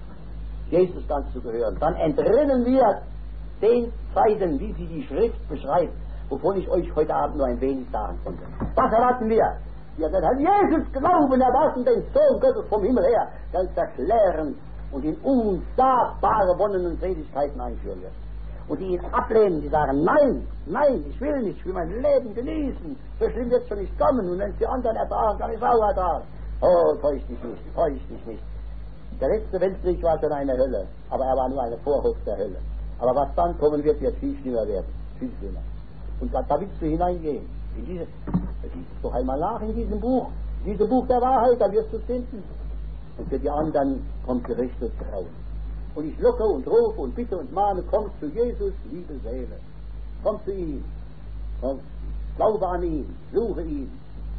Speaker 2: Jesus ganz zu gehören. Dann entrinnen wir den Zeiten, wie sie die Schrift beschreibt, wovon ich euch heute Abend nur ein wenig sagen konnte. Was erwarten wir? Wir werden an Jesus glauben, erwarten den Sohn Gottes vom Himmel her, der uns erklären und in unsagbare Wonnen und Seligkeiten einführen wird. Und die ihn ablehnen, die sagen, nein, ich will nicht, ich will mein Leben genießen, so schlimm wird es schon nicht kommen, und wenn es die anderen ertragen, kann ich auch ertragen. Oh, täusch dich nicht. Der letzte Weltkrieg war schon eine Hölle, aber er war nur eine Vorhof der Hölle. Aber was dann kommen wird, wird viel schlimmer werden, viel schlimmer. Und da willst du hineingehen, lies doch einmal nach in diesem Buch der Wahrheit, da wirst du es finden. Und für die anderen kommt Gericht und Grauen. Und ich locke und rufe und bitte und mahne, komm zu Jesus, liebe Seele. Komm zu ihm. Komm, glaube an ihn, suche ihn.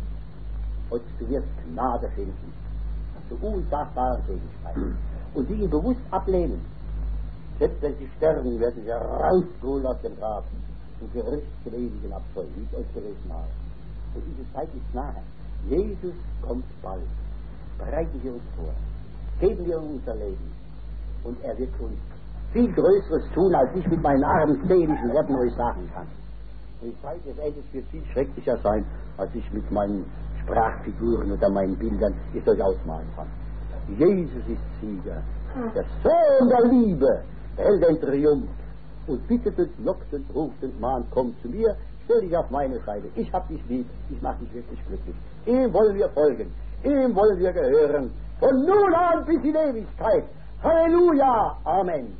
Speaker 2: Und du wirst Gnade finden. Zu unsagbaren Seligkeit. Und die ihn bewusst ablehnen, selbst wenn sie sterben, werden sie rausgeholt aus dem Grab und Gericht zum ewigen Abfall, wie ich euch gelesen habe. Und diese Zeit ist nahe. Jesus kommt bald. Bereiten wir uns vor. Geben wir unser Leben. Und er wird uns viel Größeres tun, als ich mit meinen armseligen Worten euch sagen kann. Und die Zeit des Endes wird viel schrecklicher sein, als ich mit meinen Sprachfiguren oder meinen Bildern es euch ausmalen kann. Jesus ist Sieger, der Sohn der Liebe, hält den Triumph und bittet und lockt und ruft und mahnt, komm zu mir, stell dich auf meine Seite, ich hab dich lieb, ich mach dich wirklich glücklich. Ihm wollen wir folgen, ihm wollen wir gehören, von nun an bis in Ewigkeit. Halleluja! Amen.